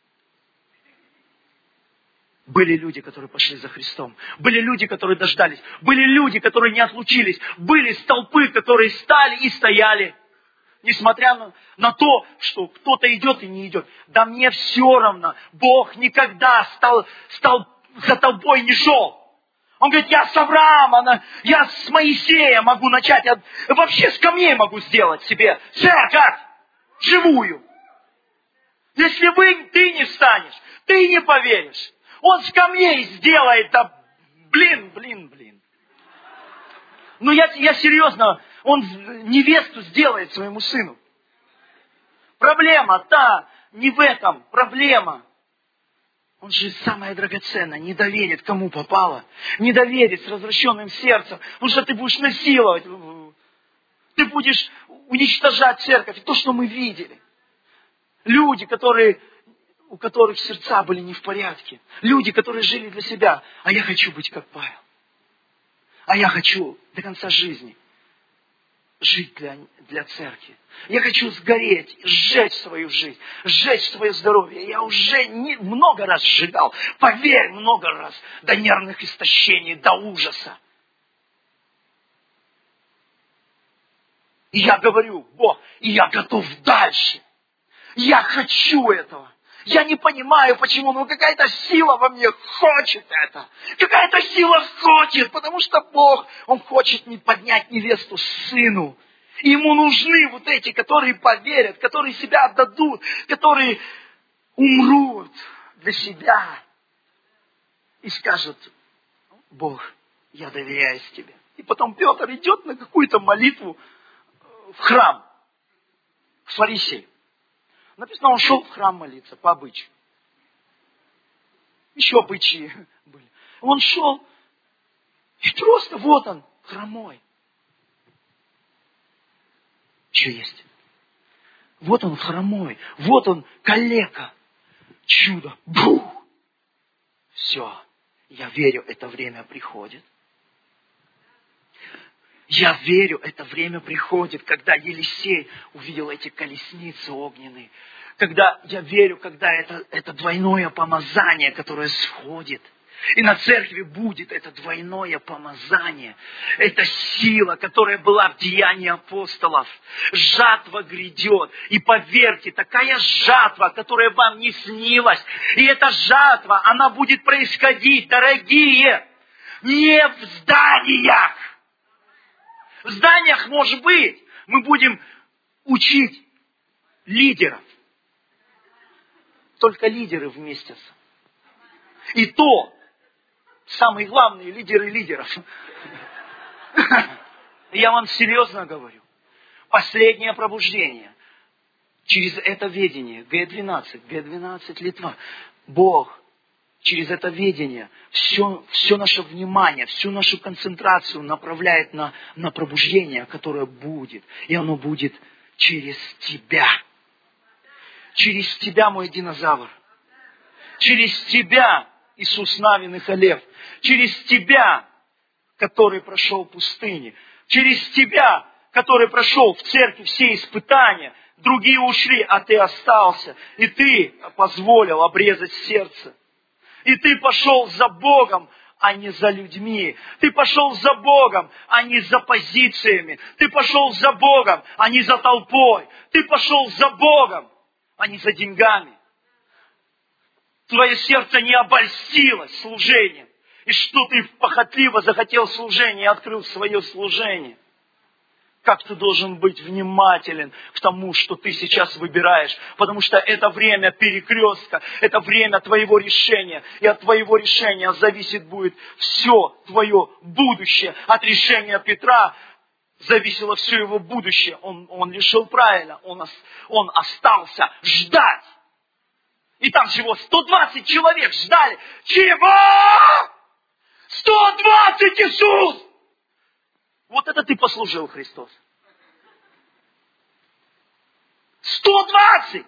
Были люди, которые пошли за Христом. Были люди, которые дождались. Были люди, которые не отлучились. Были столпы, которые стали и стояли. Несмотря на, на то, что кто-то идет и не идет. Да мне все равно. Бог никогда стал, стал за тобой не шел. Он говорит, я с Авраама, я с Моисея могу начать. Я вообще с камней могу сделать себе церковь живую. Если вы, ты не встанешь, Ты не поверишь. Он с камней сделает, да блин, блин, блин. Ну я, я серьезно, он невесту сделает своему сыну. Проблема та, не в этом, проблема. Он же самое драгоценное, не доверит, кому попало. Не доверит с развращенным сердцем, потому что ты будешь насиловать. Ты будешь уничтожать церковь. И то, что мы видели. Люди, которые, у которых сердца были не в порядке. Люди, которые жили для себя. А я хочу быть как Павел. А я хочу до конца жизни жить для, для церкви. Я хочу сгореть, сжечь свою жизнь, сжечь свое здоровье. Я уже не, много раз сжигал. Поверь, много раз. До нервных истощений, до ужаса. И я говорю, Бог, и я готов дальше. Я хочу этого. Я не понимаю, почему, но какая-то сила во мне хочет это. Какая-то сила хочет, потому что Бог, Он хочет не поднять невесту сыну. И Ему нужны вот эти, которые поверят, которые себя отдадут, которые умрут для себя. И скажут, Бог, я доверяюсь Тебе. И потом Петр идет на какую-то молитву в храм, к фарисею. Написано, он шел в храм молиться, по обычаю. Еще обычаи были. Он шел, и просто вот он, хромой. Что есть? Вот он хромой, вот он калека. Чудо. Бух! Все. Я верю, это время приходит. Я верю, это время приходит, когда Елисей увидел эти колесницы огненные. Когда, я верю, когда это, это двойное помазание, которое сходит. И на церкви будет это двойное помазание. Это сила, которая была в деянии апостолов. Жатва грядет. И поверьте, такая жатва, которая вам не снилась. И эта жатва, она будет происходить, дорогие, не в зданиях. В зданиях, может быть, мы будем учить лидеров. Только лидеры вместятся. И то, самые главные лидеры лидеров. Я вам серьезно говорю. Последнее пробуждение. Через это ведение. Гэ двенадцать, Гэ двенадцать Литва. Бог через это ведение все, все наше внимание, всю нашу концентрацию направляет на, на пробуждение, которое будет. И оно будет через тебя. Через тебя, мой динозавр. Через тебя, Иисус Навин и Халев. Через тебя, который прошел пустыни. Через тебя, который прошел в церкви все испытания. Другие ушли, а ты остался. И ты позволил обрезать сердце. И ты пошел за Богом, а не за людьми. Ты пошел за Богом, а не за позициями. Ты пошел за Богом, а не за толпой. Ты пошел за Богом, а не за деньгами. Твое сердце не обольстилось служением. И что ты похотливо захотел служения и открыл свое служение. Как ты должен быть внимателен к тому, что ты сейчас выбираешь. Потому что это время перекрестка, это время твоего решения. И от твоего решения зависит будет все твое будущее. От решения Петра зависело все его будущее. Он, он решил правильно, он, он остался ждать. И там всего сто двадцать человек ждали. Чего? сто двадцать, Иисус! Вот это ты послужил, Христос. сто двадцать!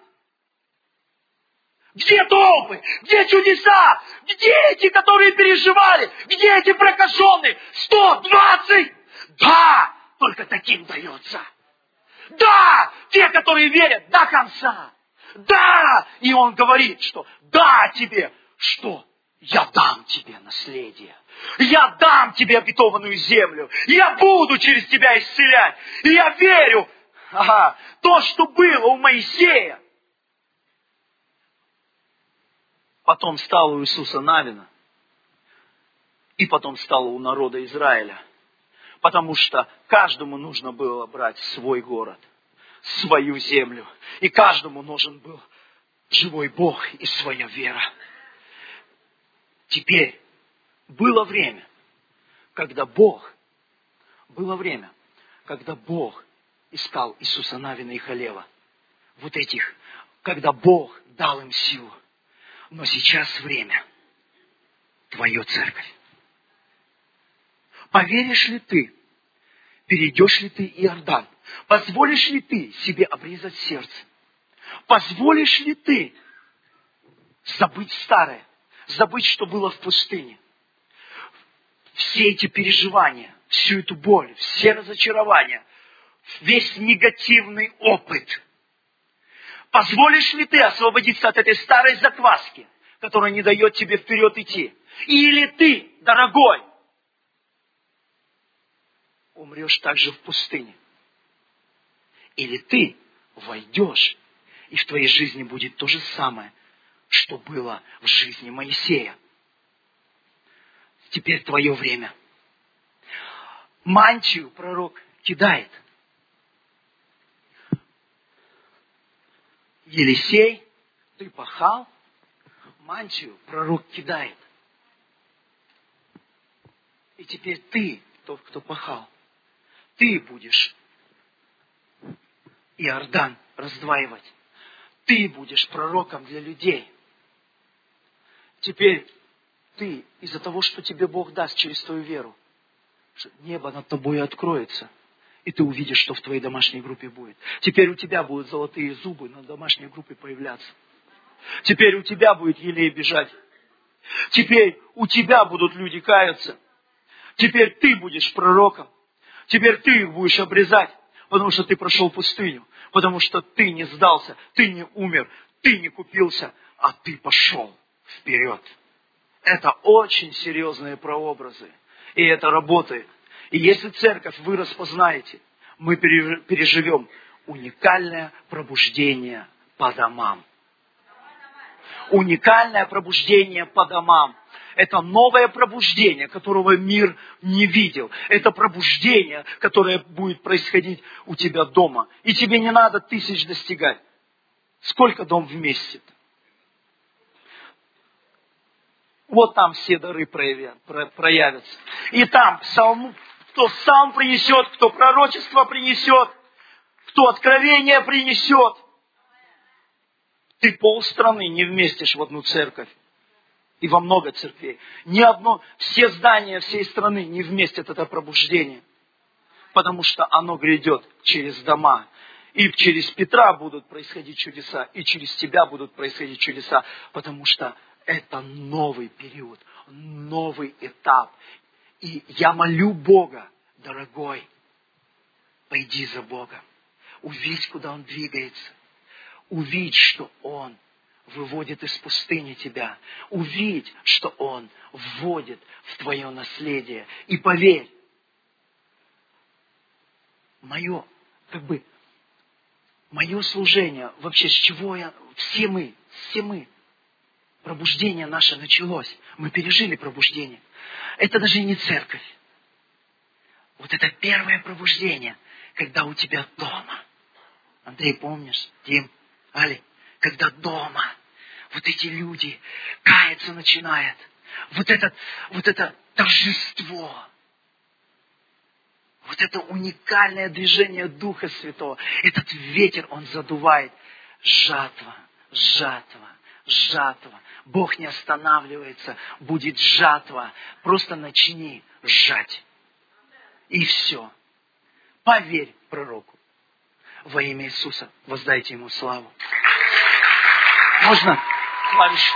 Где толпы? Где чудеса? Где эти, которые переживали? Где эти прокаженные? сто двадцать! Да! Только таким дается. Да! Те, которые верят до конца. Да! И Он говорит, что да тебе, что я дам тебе наследие. Я дам тебе обетованную землю. Я буду через тебя исцелять. И я верю, ага, то, что было у Моисея, потом стало у Иисуса Навина. И потом стало у народа Израиля. Потому что каждому нужно было брать свой город, свою землю. И каждому нужен был живой Бог и своя вера. Теперь было время, когда Бог, было время, когда Бог искал Иисуса Навина и Халева. Вот этих, когда Бог дал им силу. Но сейчас время. Твое, церковь. Поверишь ли ты? Перейдешь ли ты Иордан? Позволишь ли ты себе обрезать сердце? Позволишь ли ты забыть старое? Забыть, что было в пустыне? Все эти переживания, всю эту боль, все разочарования, весь негативный опыт. Позволишь ли ты освободиться от этой старой закваски, которая не дает тебе вперед идти? Или ты, дорогой, умрешь также в пустыне? Или ты войдешь, и в твоей жизни будет то же самое, что было в жизни Моисея. Теперь твое время. Мантию пророк кидает. Елисей, ты пахал, мантию пророк кидает. И теперь ты, тот, кто пахал, ты будешь Иордан раздваивать. Ты будешь пророком для людей. Теперь ты, из-за того, что тебе Бог даст через твою веру, небо над тобой откроется, и ты увидишь, что в твоей домашней группе будет. Теперь у тебя будут золотые зубы на домашней группе появляться. Теперь у тебя будет елей бежать. Теперь у тебя будут люди каяться. Теперь ты будешь пророком. Теперь ты их будешь обрезать, потому что ты прошел пустыню. Потому что ты не сдался, ты не умер, ты не купился, а ты пошел вперед. Это очень серьезные прообразы. И это работает. И если церковь вы распознаете, мы переживем уникальное пробуждение по домам. Уникальное пробуждение по домам. Это новое пробуждение, которого мир не видел. Это пробуждение, которое будет происходить у тебя дома. И тебе не надо тысяч достигать. Сколько дом вместит? Вот там все дары проявят, про, проявятся. И там псалм, кто псалм принесет, кто пророчество принесет, кто откровение принесет. Ты полстраны не вместишь в одну церковь. И во много церквей. Ни одно, все здания всей страны не вместят это пробуждение. Потому что оно грядет через дома. И через Петра будут происходить чудеса. И через тебя будут происходить чудеса. Потому что это новый период. Новый этап. И я молю Бога, дорогой, пойди за Богом. Увидь, куда Он двигается. Увидь, что Он выводит из пустыни тебя. Увидь, что Он вводит в твое наследие. И поверь, мое, как бы, мое служение, вообще с чего я, все мы, все мы, пробуждение наше началось. Мы пережили пробуждение. Это даже не церковь. Вот это первое пробуждение, когда у тебя дома. Андрей, помнишь? Тим, Али? Когда дома вот эти люди каяться начинают. Вот это, вот это торжество. Вот это уникальное движение Духа Святого. Этот ветер, он задувает. Жатва, жатва, жатва. Бог не останавливается. Будет жатва. Просто начни сжать. И все. Поверь пророку. Во имя Иисуса воздайте Ему славу. Можно клавиш?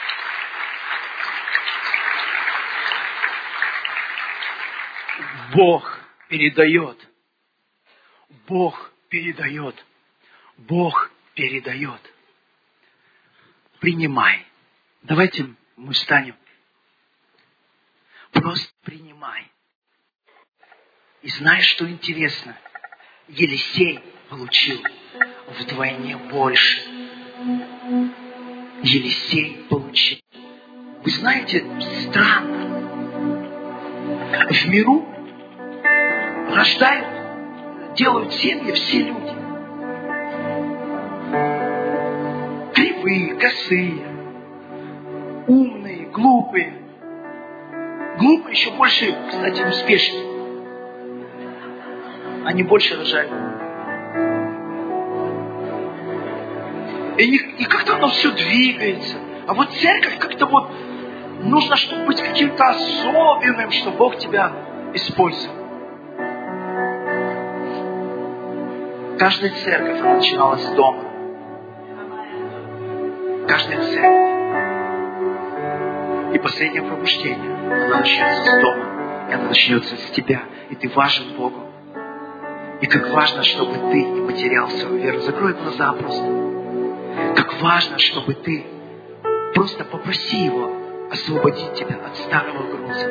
Бог передает. Бог передает. Бог передает. Принимай. Давайте мы встанем. Просто принимай. И знаешь, что интересно? Елисей получил вдвойне больше. Елисей получил. Вы знаете, странно. В миру рождают, делают семьи все люди. Кривые, косые, умные, глупые. Глупые еще больше, кстати, успешнее. Они больше рожают. И, и как-то оно все двигается. А вот церковь как-то вот нужно, чтобы быть каким-то особенным, чтобы Бог тебя использовал. Каждая церковь начиналась с дома. Каждая церковь. И последнее пробуждение, оно начнется с дома. И оно начнется с тебя. И ты важен Богу. И как важно, чтобы ты не потерял свою веру. Закрой глаза просто. Как важно, чтобы ты просто попроси Его освободить тебя от старого груза.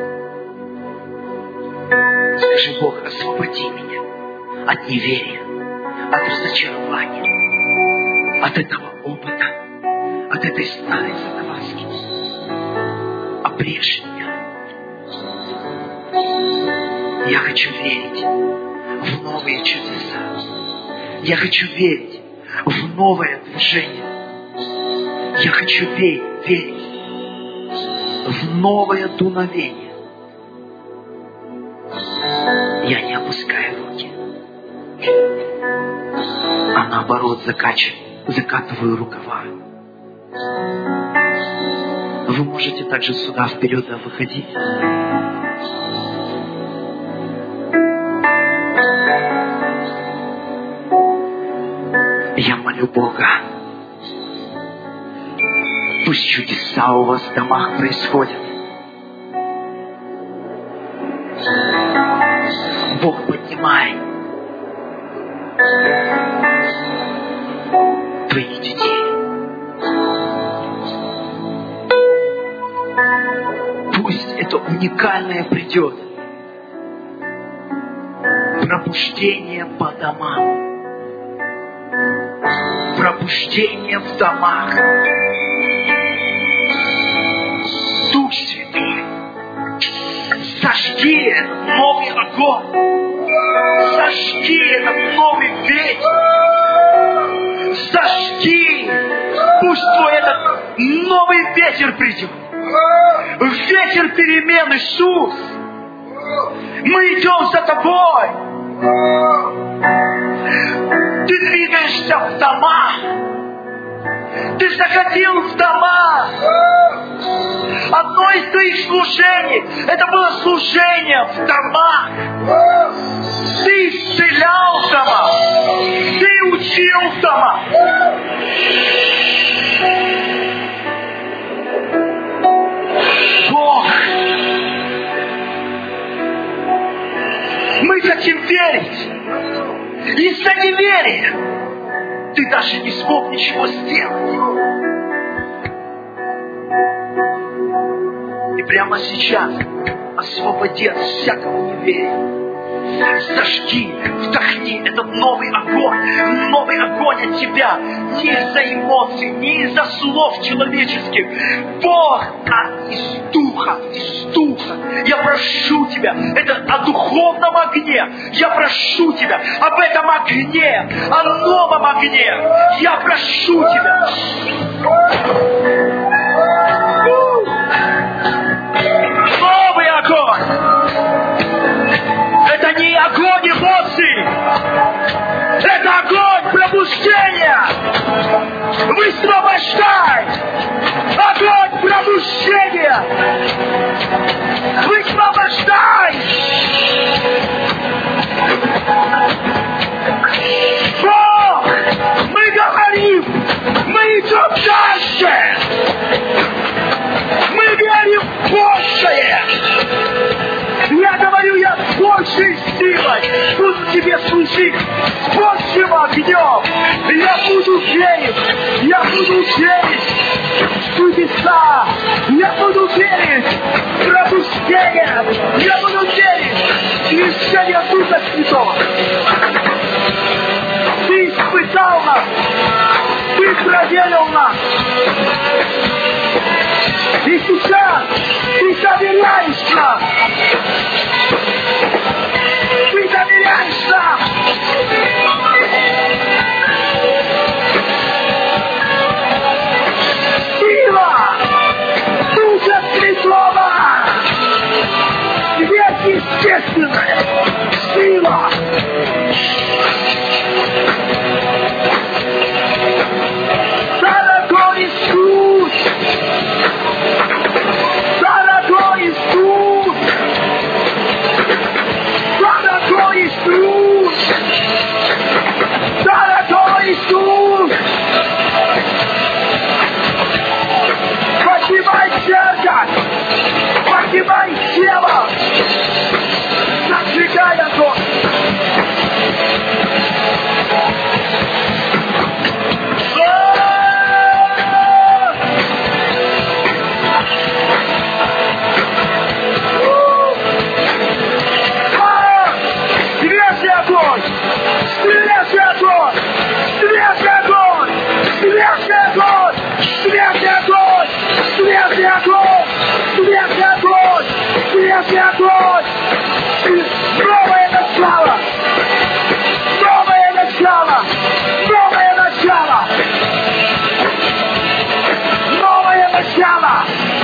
Скажи: Бог, освободи меня от неверия, от разочарования, от этого опыта, от этой старой закваски. Обрежь меня. Я хочу верить в новые чудеса. Я хочу верить в новое движение. Я хочу верить, верить в новое дуновение. Я не опускаю руки, а наоборот закачиваю, закатываю рукава. Вы можете также сюда вперед выходить. Я молю Бога, пусть чудеса у вас в домах происходят. Бог, поднимай твоих детей. Пусть это уникальное придет. Пробуждение по домам. Пробуждение в домах. Дух Святой, зажги этот новый огонь. Зажги этот новый ветер. Зажги. Пусть твой этот новый ветер придет. Ветер перемен, Иисус. Мы идем за Тобой. Ты двигаешься в дома. Ты заходил в дома. Одно из твоих служений, это было служение в домах. Ты исцелял в домах. Ты учил в домах. Бог, мы хотим верить. Из-за неверия ты даже не смог ничего сделать. И прямо сейчас освободи от всякого неверия. Зажги, вдохни этот новый огонь, новый огонь от тебя, не из-за эмоций, не из-за слов человеческих. Бог, а из духа, из духа. Я прошу тебя, это о духовном огне. Я прошу тебя об этом огне, о новом огне. Я прошу тебя. Новый огонь. Это не огонь эмоций. Это огонь пробуждения. Высвобождай. Огонь пробуждения. Высвобождай. Бог, мы говорим, мы идем дальше. Мы верим в большее. Я говорю, я с большей силой буду тебе служить, с большим огнем. Я буду верить, я буду верить в чудеса, я буду верить в пробуждение, я буду верить в движение Духа Святого. Ты испытал нас, ты проверил нас. И сейчас ты доверяешь нам. Ты доверяешь нам. Сила Духа огонь! Свежий огонь! Свежий огонь! Свежий огонь! Свежий огонь! Свежий огонь! Свежий огонь! Свежий огонь! Новое начало! Новое начало! Новое начало! Новое начало!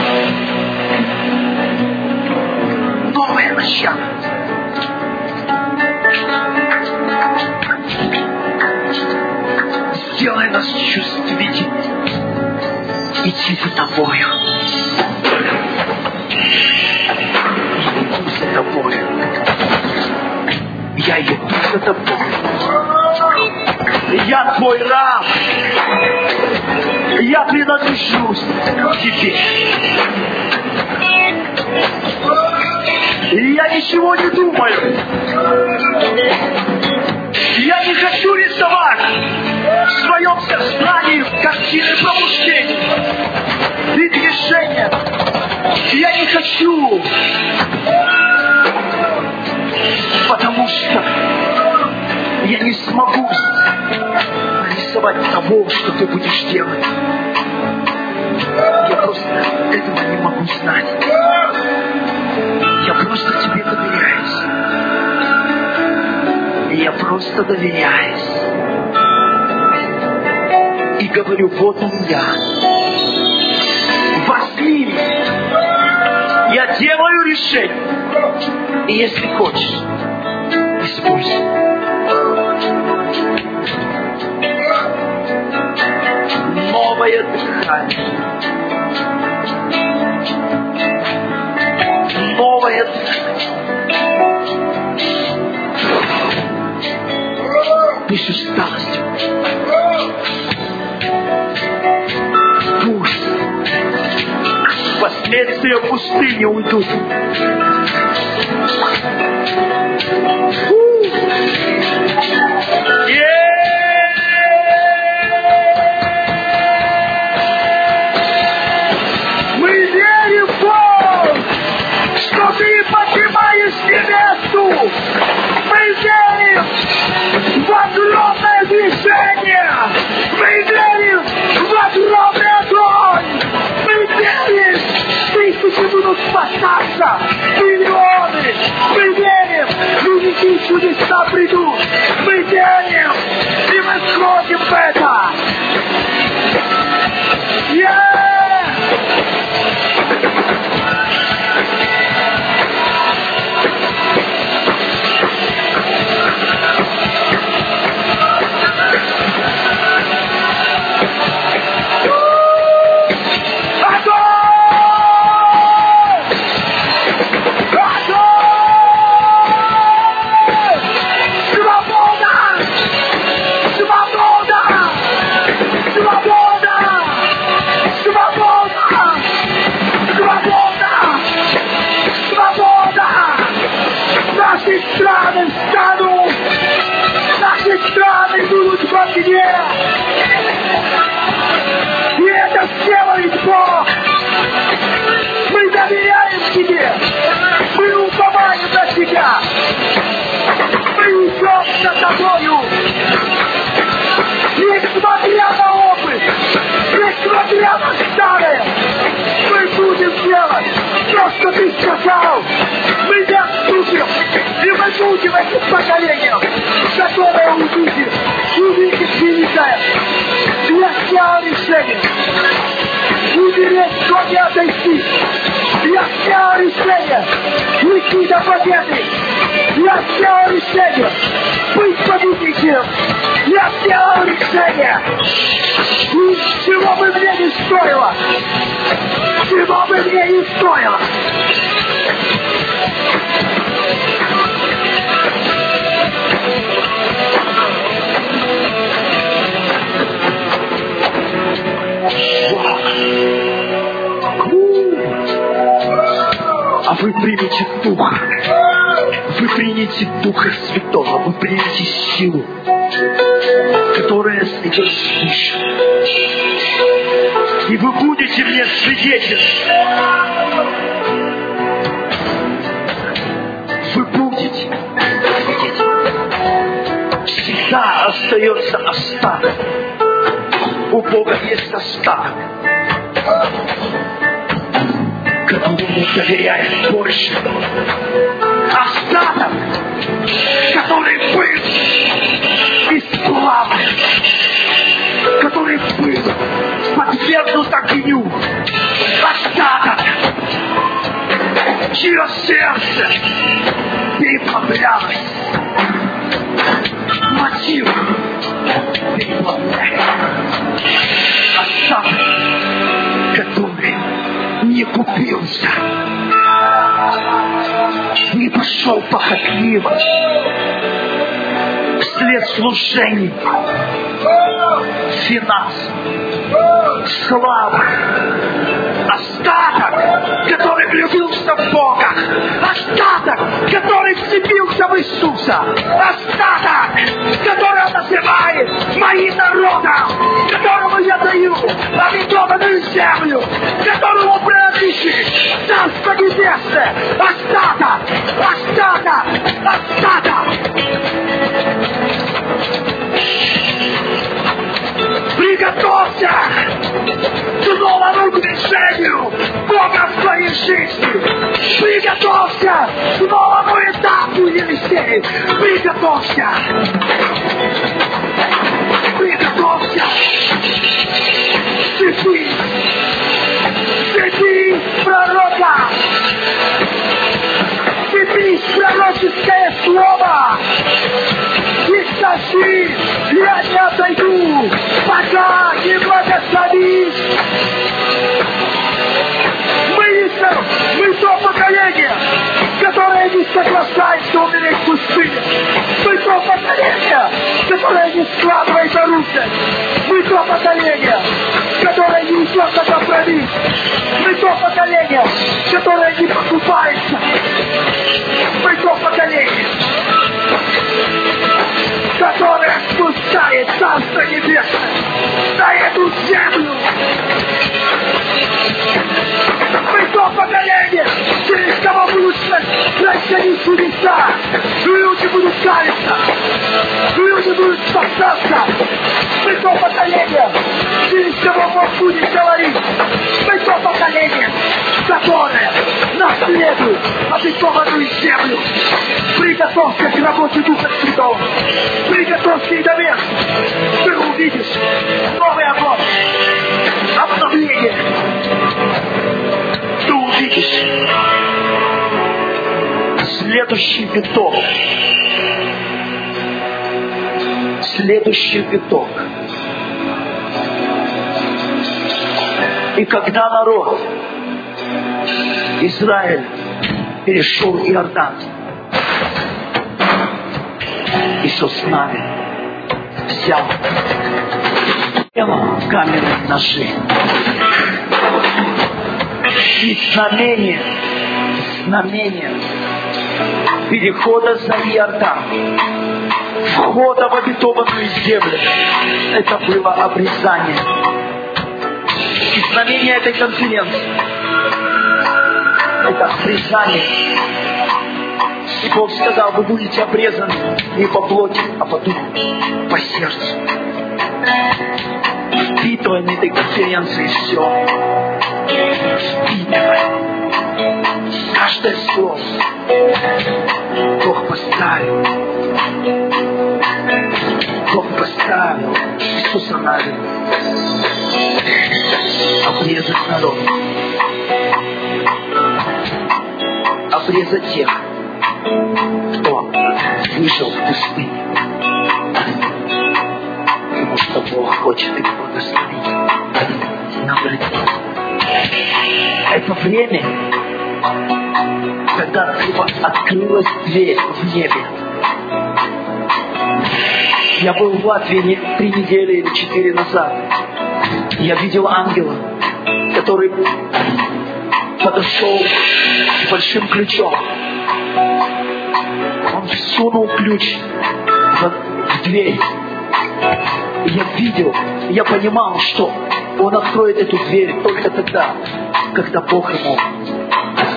Новое начало! Сделай нас чувствительными, идти за тобою. Иду за тобою. Я иду за тобой. Я твой раб. Я принадлежу тебе. И я ничего не думаю. Я не хочу рисовать в своем сознании картины пробуждения и движения. Я не хочу, потому что я не смогу нарисовать того, что ты будешь делать. Я просто этого не могу знать. Я просто тебе доверяюсь. Я просто доверяюсь. И говорю, вот он я. Возьми. Я делаю решение. И если хочешь, используй. Новое дыхание. Новое дыхание. Пусть усталость, пусть последствия пустыни уйдут. Мы верим в Бог, что ты поднимаешь невесту. Мы верим в огромное движение! Мы верим в огромный огонь! Мы верим, тысячи будут спасаться! Миллионы! Мы верим, великие чудеса придут! Мы верим! И мы входим в это! Yeah! Наши страны встанут! Наши страны будут в огне! И это сделает Бог! Мы доверяем Тебе! Мы уповаем на Тебя! Мы идем за Тобою! Несмотря на опыт! Несмотря на старое! Мы будем делать то, что Ты сказал! Мы не отступим! И мы будем этим поколением, которое увидит, увидит великое. Я снял решение умереть, но не отойти. Я снял решение уйти до победы. Я снял решение быть победителем. Я снял решение. И чего бы мне не стоило, чего бы мне не стоило. А вы примете Духа. Вы примете Духа Святого. Вы примете силу, которая сойдет свыше. И вы будете мне свидетелем. Вы будете свидетелем. остается остаток. У Бога есть остаток, которому доверяет больше. Остаток, который был исправлен, который был подвергнут огню. Остаток, чье сердце переплавлялось. Мотив переплавляет. Остаток, который не купился, не пошел похотливо вслед служений, финансов, славы. Остаток, который влюбился в Бога. Остаток, который вцепился в Иисуса. Остаток, который он называет моим народом, которому я даю обетованную землю, которому принадлежит Царство Небесное. Остаток, остаток, остаток. Приготовься к новому движению Бога в твоей жизни. Приготовься к новому этапу, Елисей. Приготовься. Приготовься. Цепи. Цепи пророка. Цепись пророческое слово. И скажи, я не отойду, пока не благословишь. Мы, мы то поколение, которое не соглашается умереть в пустыне. Мы то поколение, которое не складывает оружие. Мы то поколение, которое не идет на компромисс. Мы то поколение, которое не покупается. Мы то поколение, которое спускает Царство Небесное на эту землю. Мы то поколение, через кого будут происходить чудеса. Люди будут каяться, люди будут спасаться. Мы то поколение, через кого Бог будет говорить. Мы то поколение, которое наследует обетованную землю. Приготовься к работе Духа Святого. Приготовься и доверься. Ты увидишь новый огонь, обновление. Ты увидишь следующий виток. Следующий виток. И когда народ Израиль перешел Иордан, Иисус Навин взял каменные ножи. И знамение, знамение перехода за Иордан, входа в обетованную землю, это было обрезание. И знамение этой конференции — это обрезание. И Бог сказал, вы будете обрезаны не по плоти, а по духу, по сердцу. Впитываем этой конференции все. Впитываем. Каждое слово Бог поставил. Бог поставил Иисуса Навина обрезать народ. Обрезать тех, кто вышел в пустыню. Потому что Бог хочет их благословить. Наградить. Это время, когда открылась дверь в небе. Я был в Латвии три недели или четыре назад. Я видел ангела, который подошел с большим ключом. Он всунул ключ в, в дверь. И я видел, я понимал, что он откроет эту дверь только тогда, когда Бог ему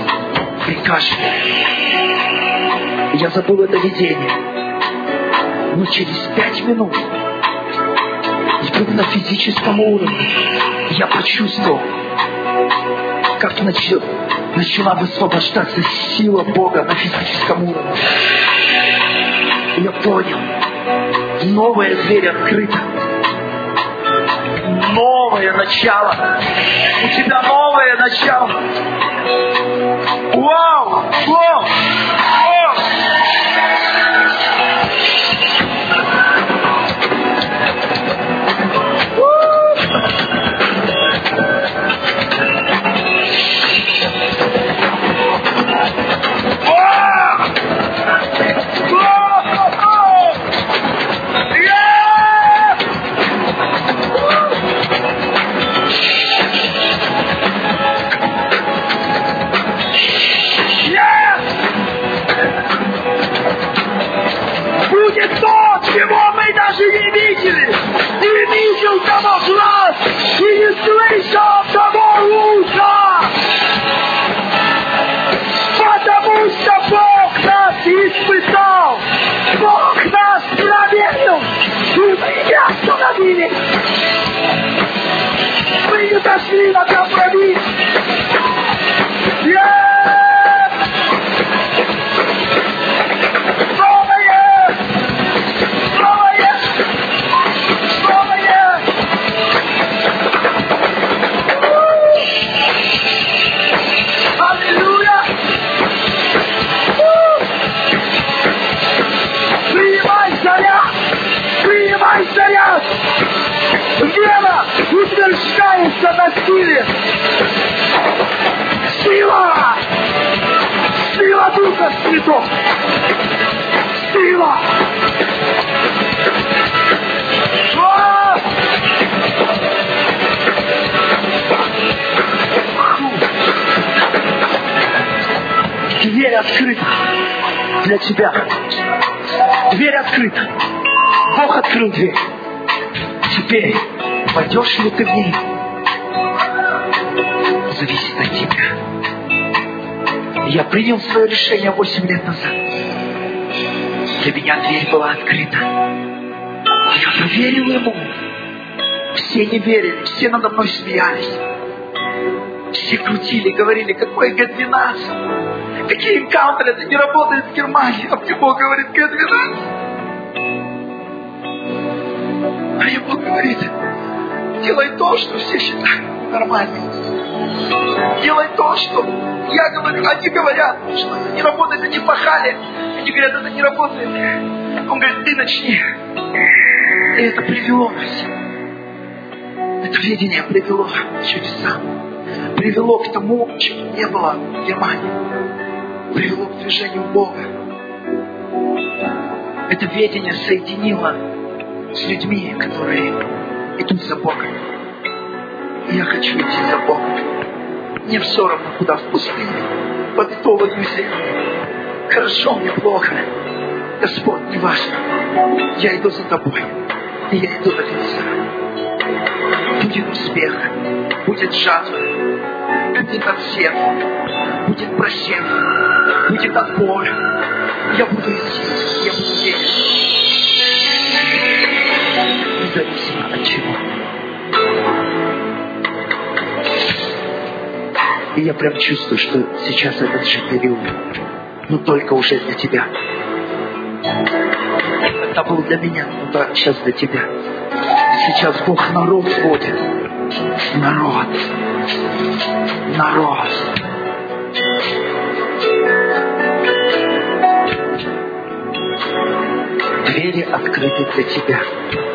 прикажет. И я забыл это видение. Но через пять минут, вдруг на физическом уровне, я почувствовал, как начал, начала высвобождаться сила Бога на физическом уровне. И я понял, новая дверь открыта. Новое начало. У тебя новое начало. Вау! Вау! Вау! Будет то, чего мы даже не видели, не видел того глаз, и не слышал того уха. Потому что Бог нас испытал, Бог нас проверил, и мы не остановились. Мы не дошли на компромисс. Вера утверждается на силе. Сила! Сила Духа Святого! Сила! О! Дверь открыта для тебя. Дверь открыта. Бог открыл дверь. Теперь пойдешь ли ты в ней, зависит от тебя. Я принял свое решение восемь лет назад. Для меня дверь была открыта. Я поверил ему. Все не верили, все надо мной смеялись. Все крутили, говорили, какой Г двенадцать. Какие энкаунтеры, это не работает в Германии. А мне Бог говорит, Г двенадцать. А мне Бог говорит, делай то, что все считают нормальным. Делай то, что я говорю. Они говорят, что это не работает, они пахали. Они говорят, это не работает. Он говорит, ты начни. И это привело нас. Это видение привело к чудесам. Привело к тому, чего не было в Германии. Привело к движению Бога. Это видение соединило с людьми, которые идут за Богом. И я хочу идти за Богом. Мне все равно, куда, в пустыню, в обетованную землю. Хорошо мне, плохо. Господь, не важно. Я иду за Тобой. И я иду до конца. Будет успех, будет жатва, будет отсев, будет просев, будет отбор. Я буду идти, я буду верить. Независимо от чего. И я прям чувствую, что сейчас этот же период, но только уже для тебя. Это был для меня, но да, сейчас для тебя. Сейчас Бог народ вводит. Народ. Народ. Двери открыты для тебя.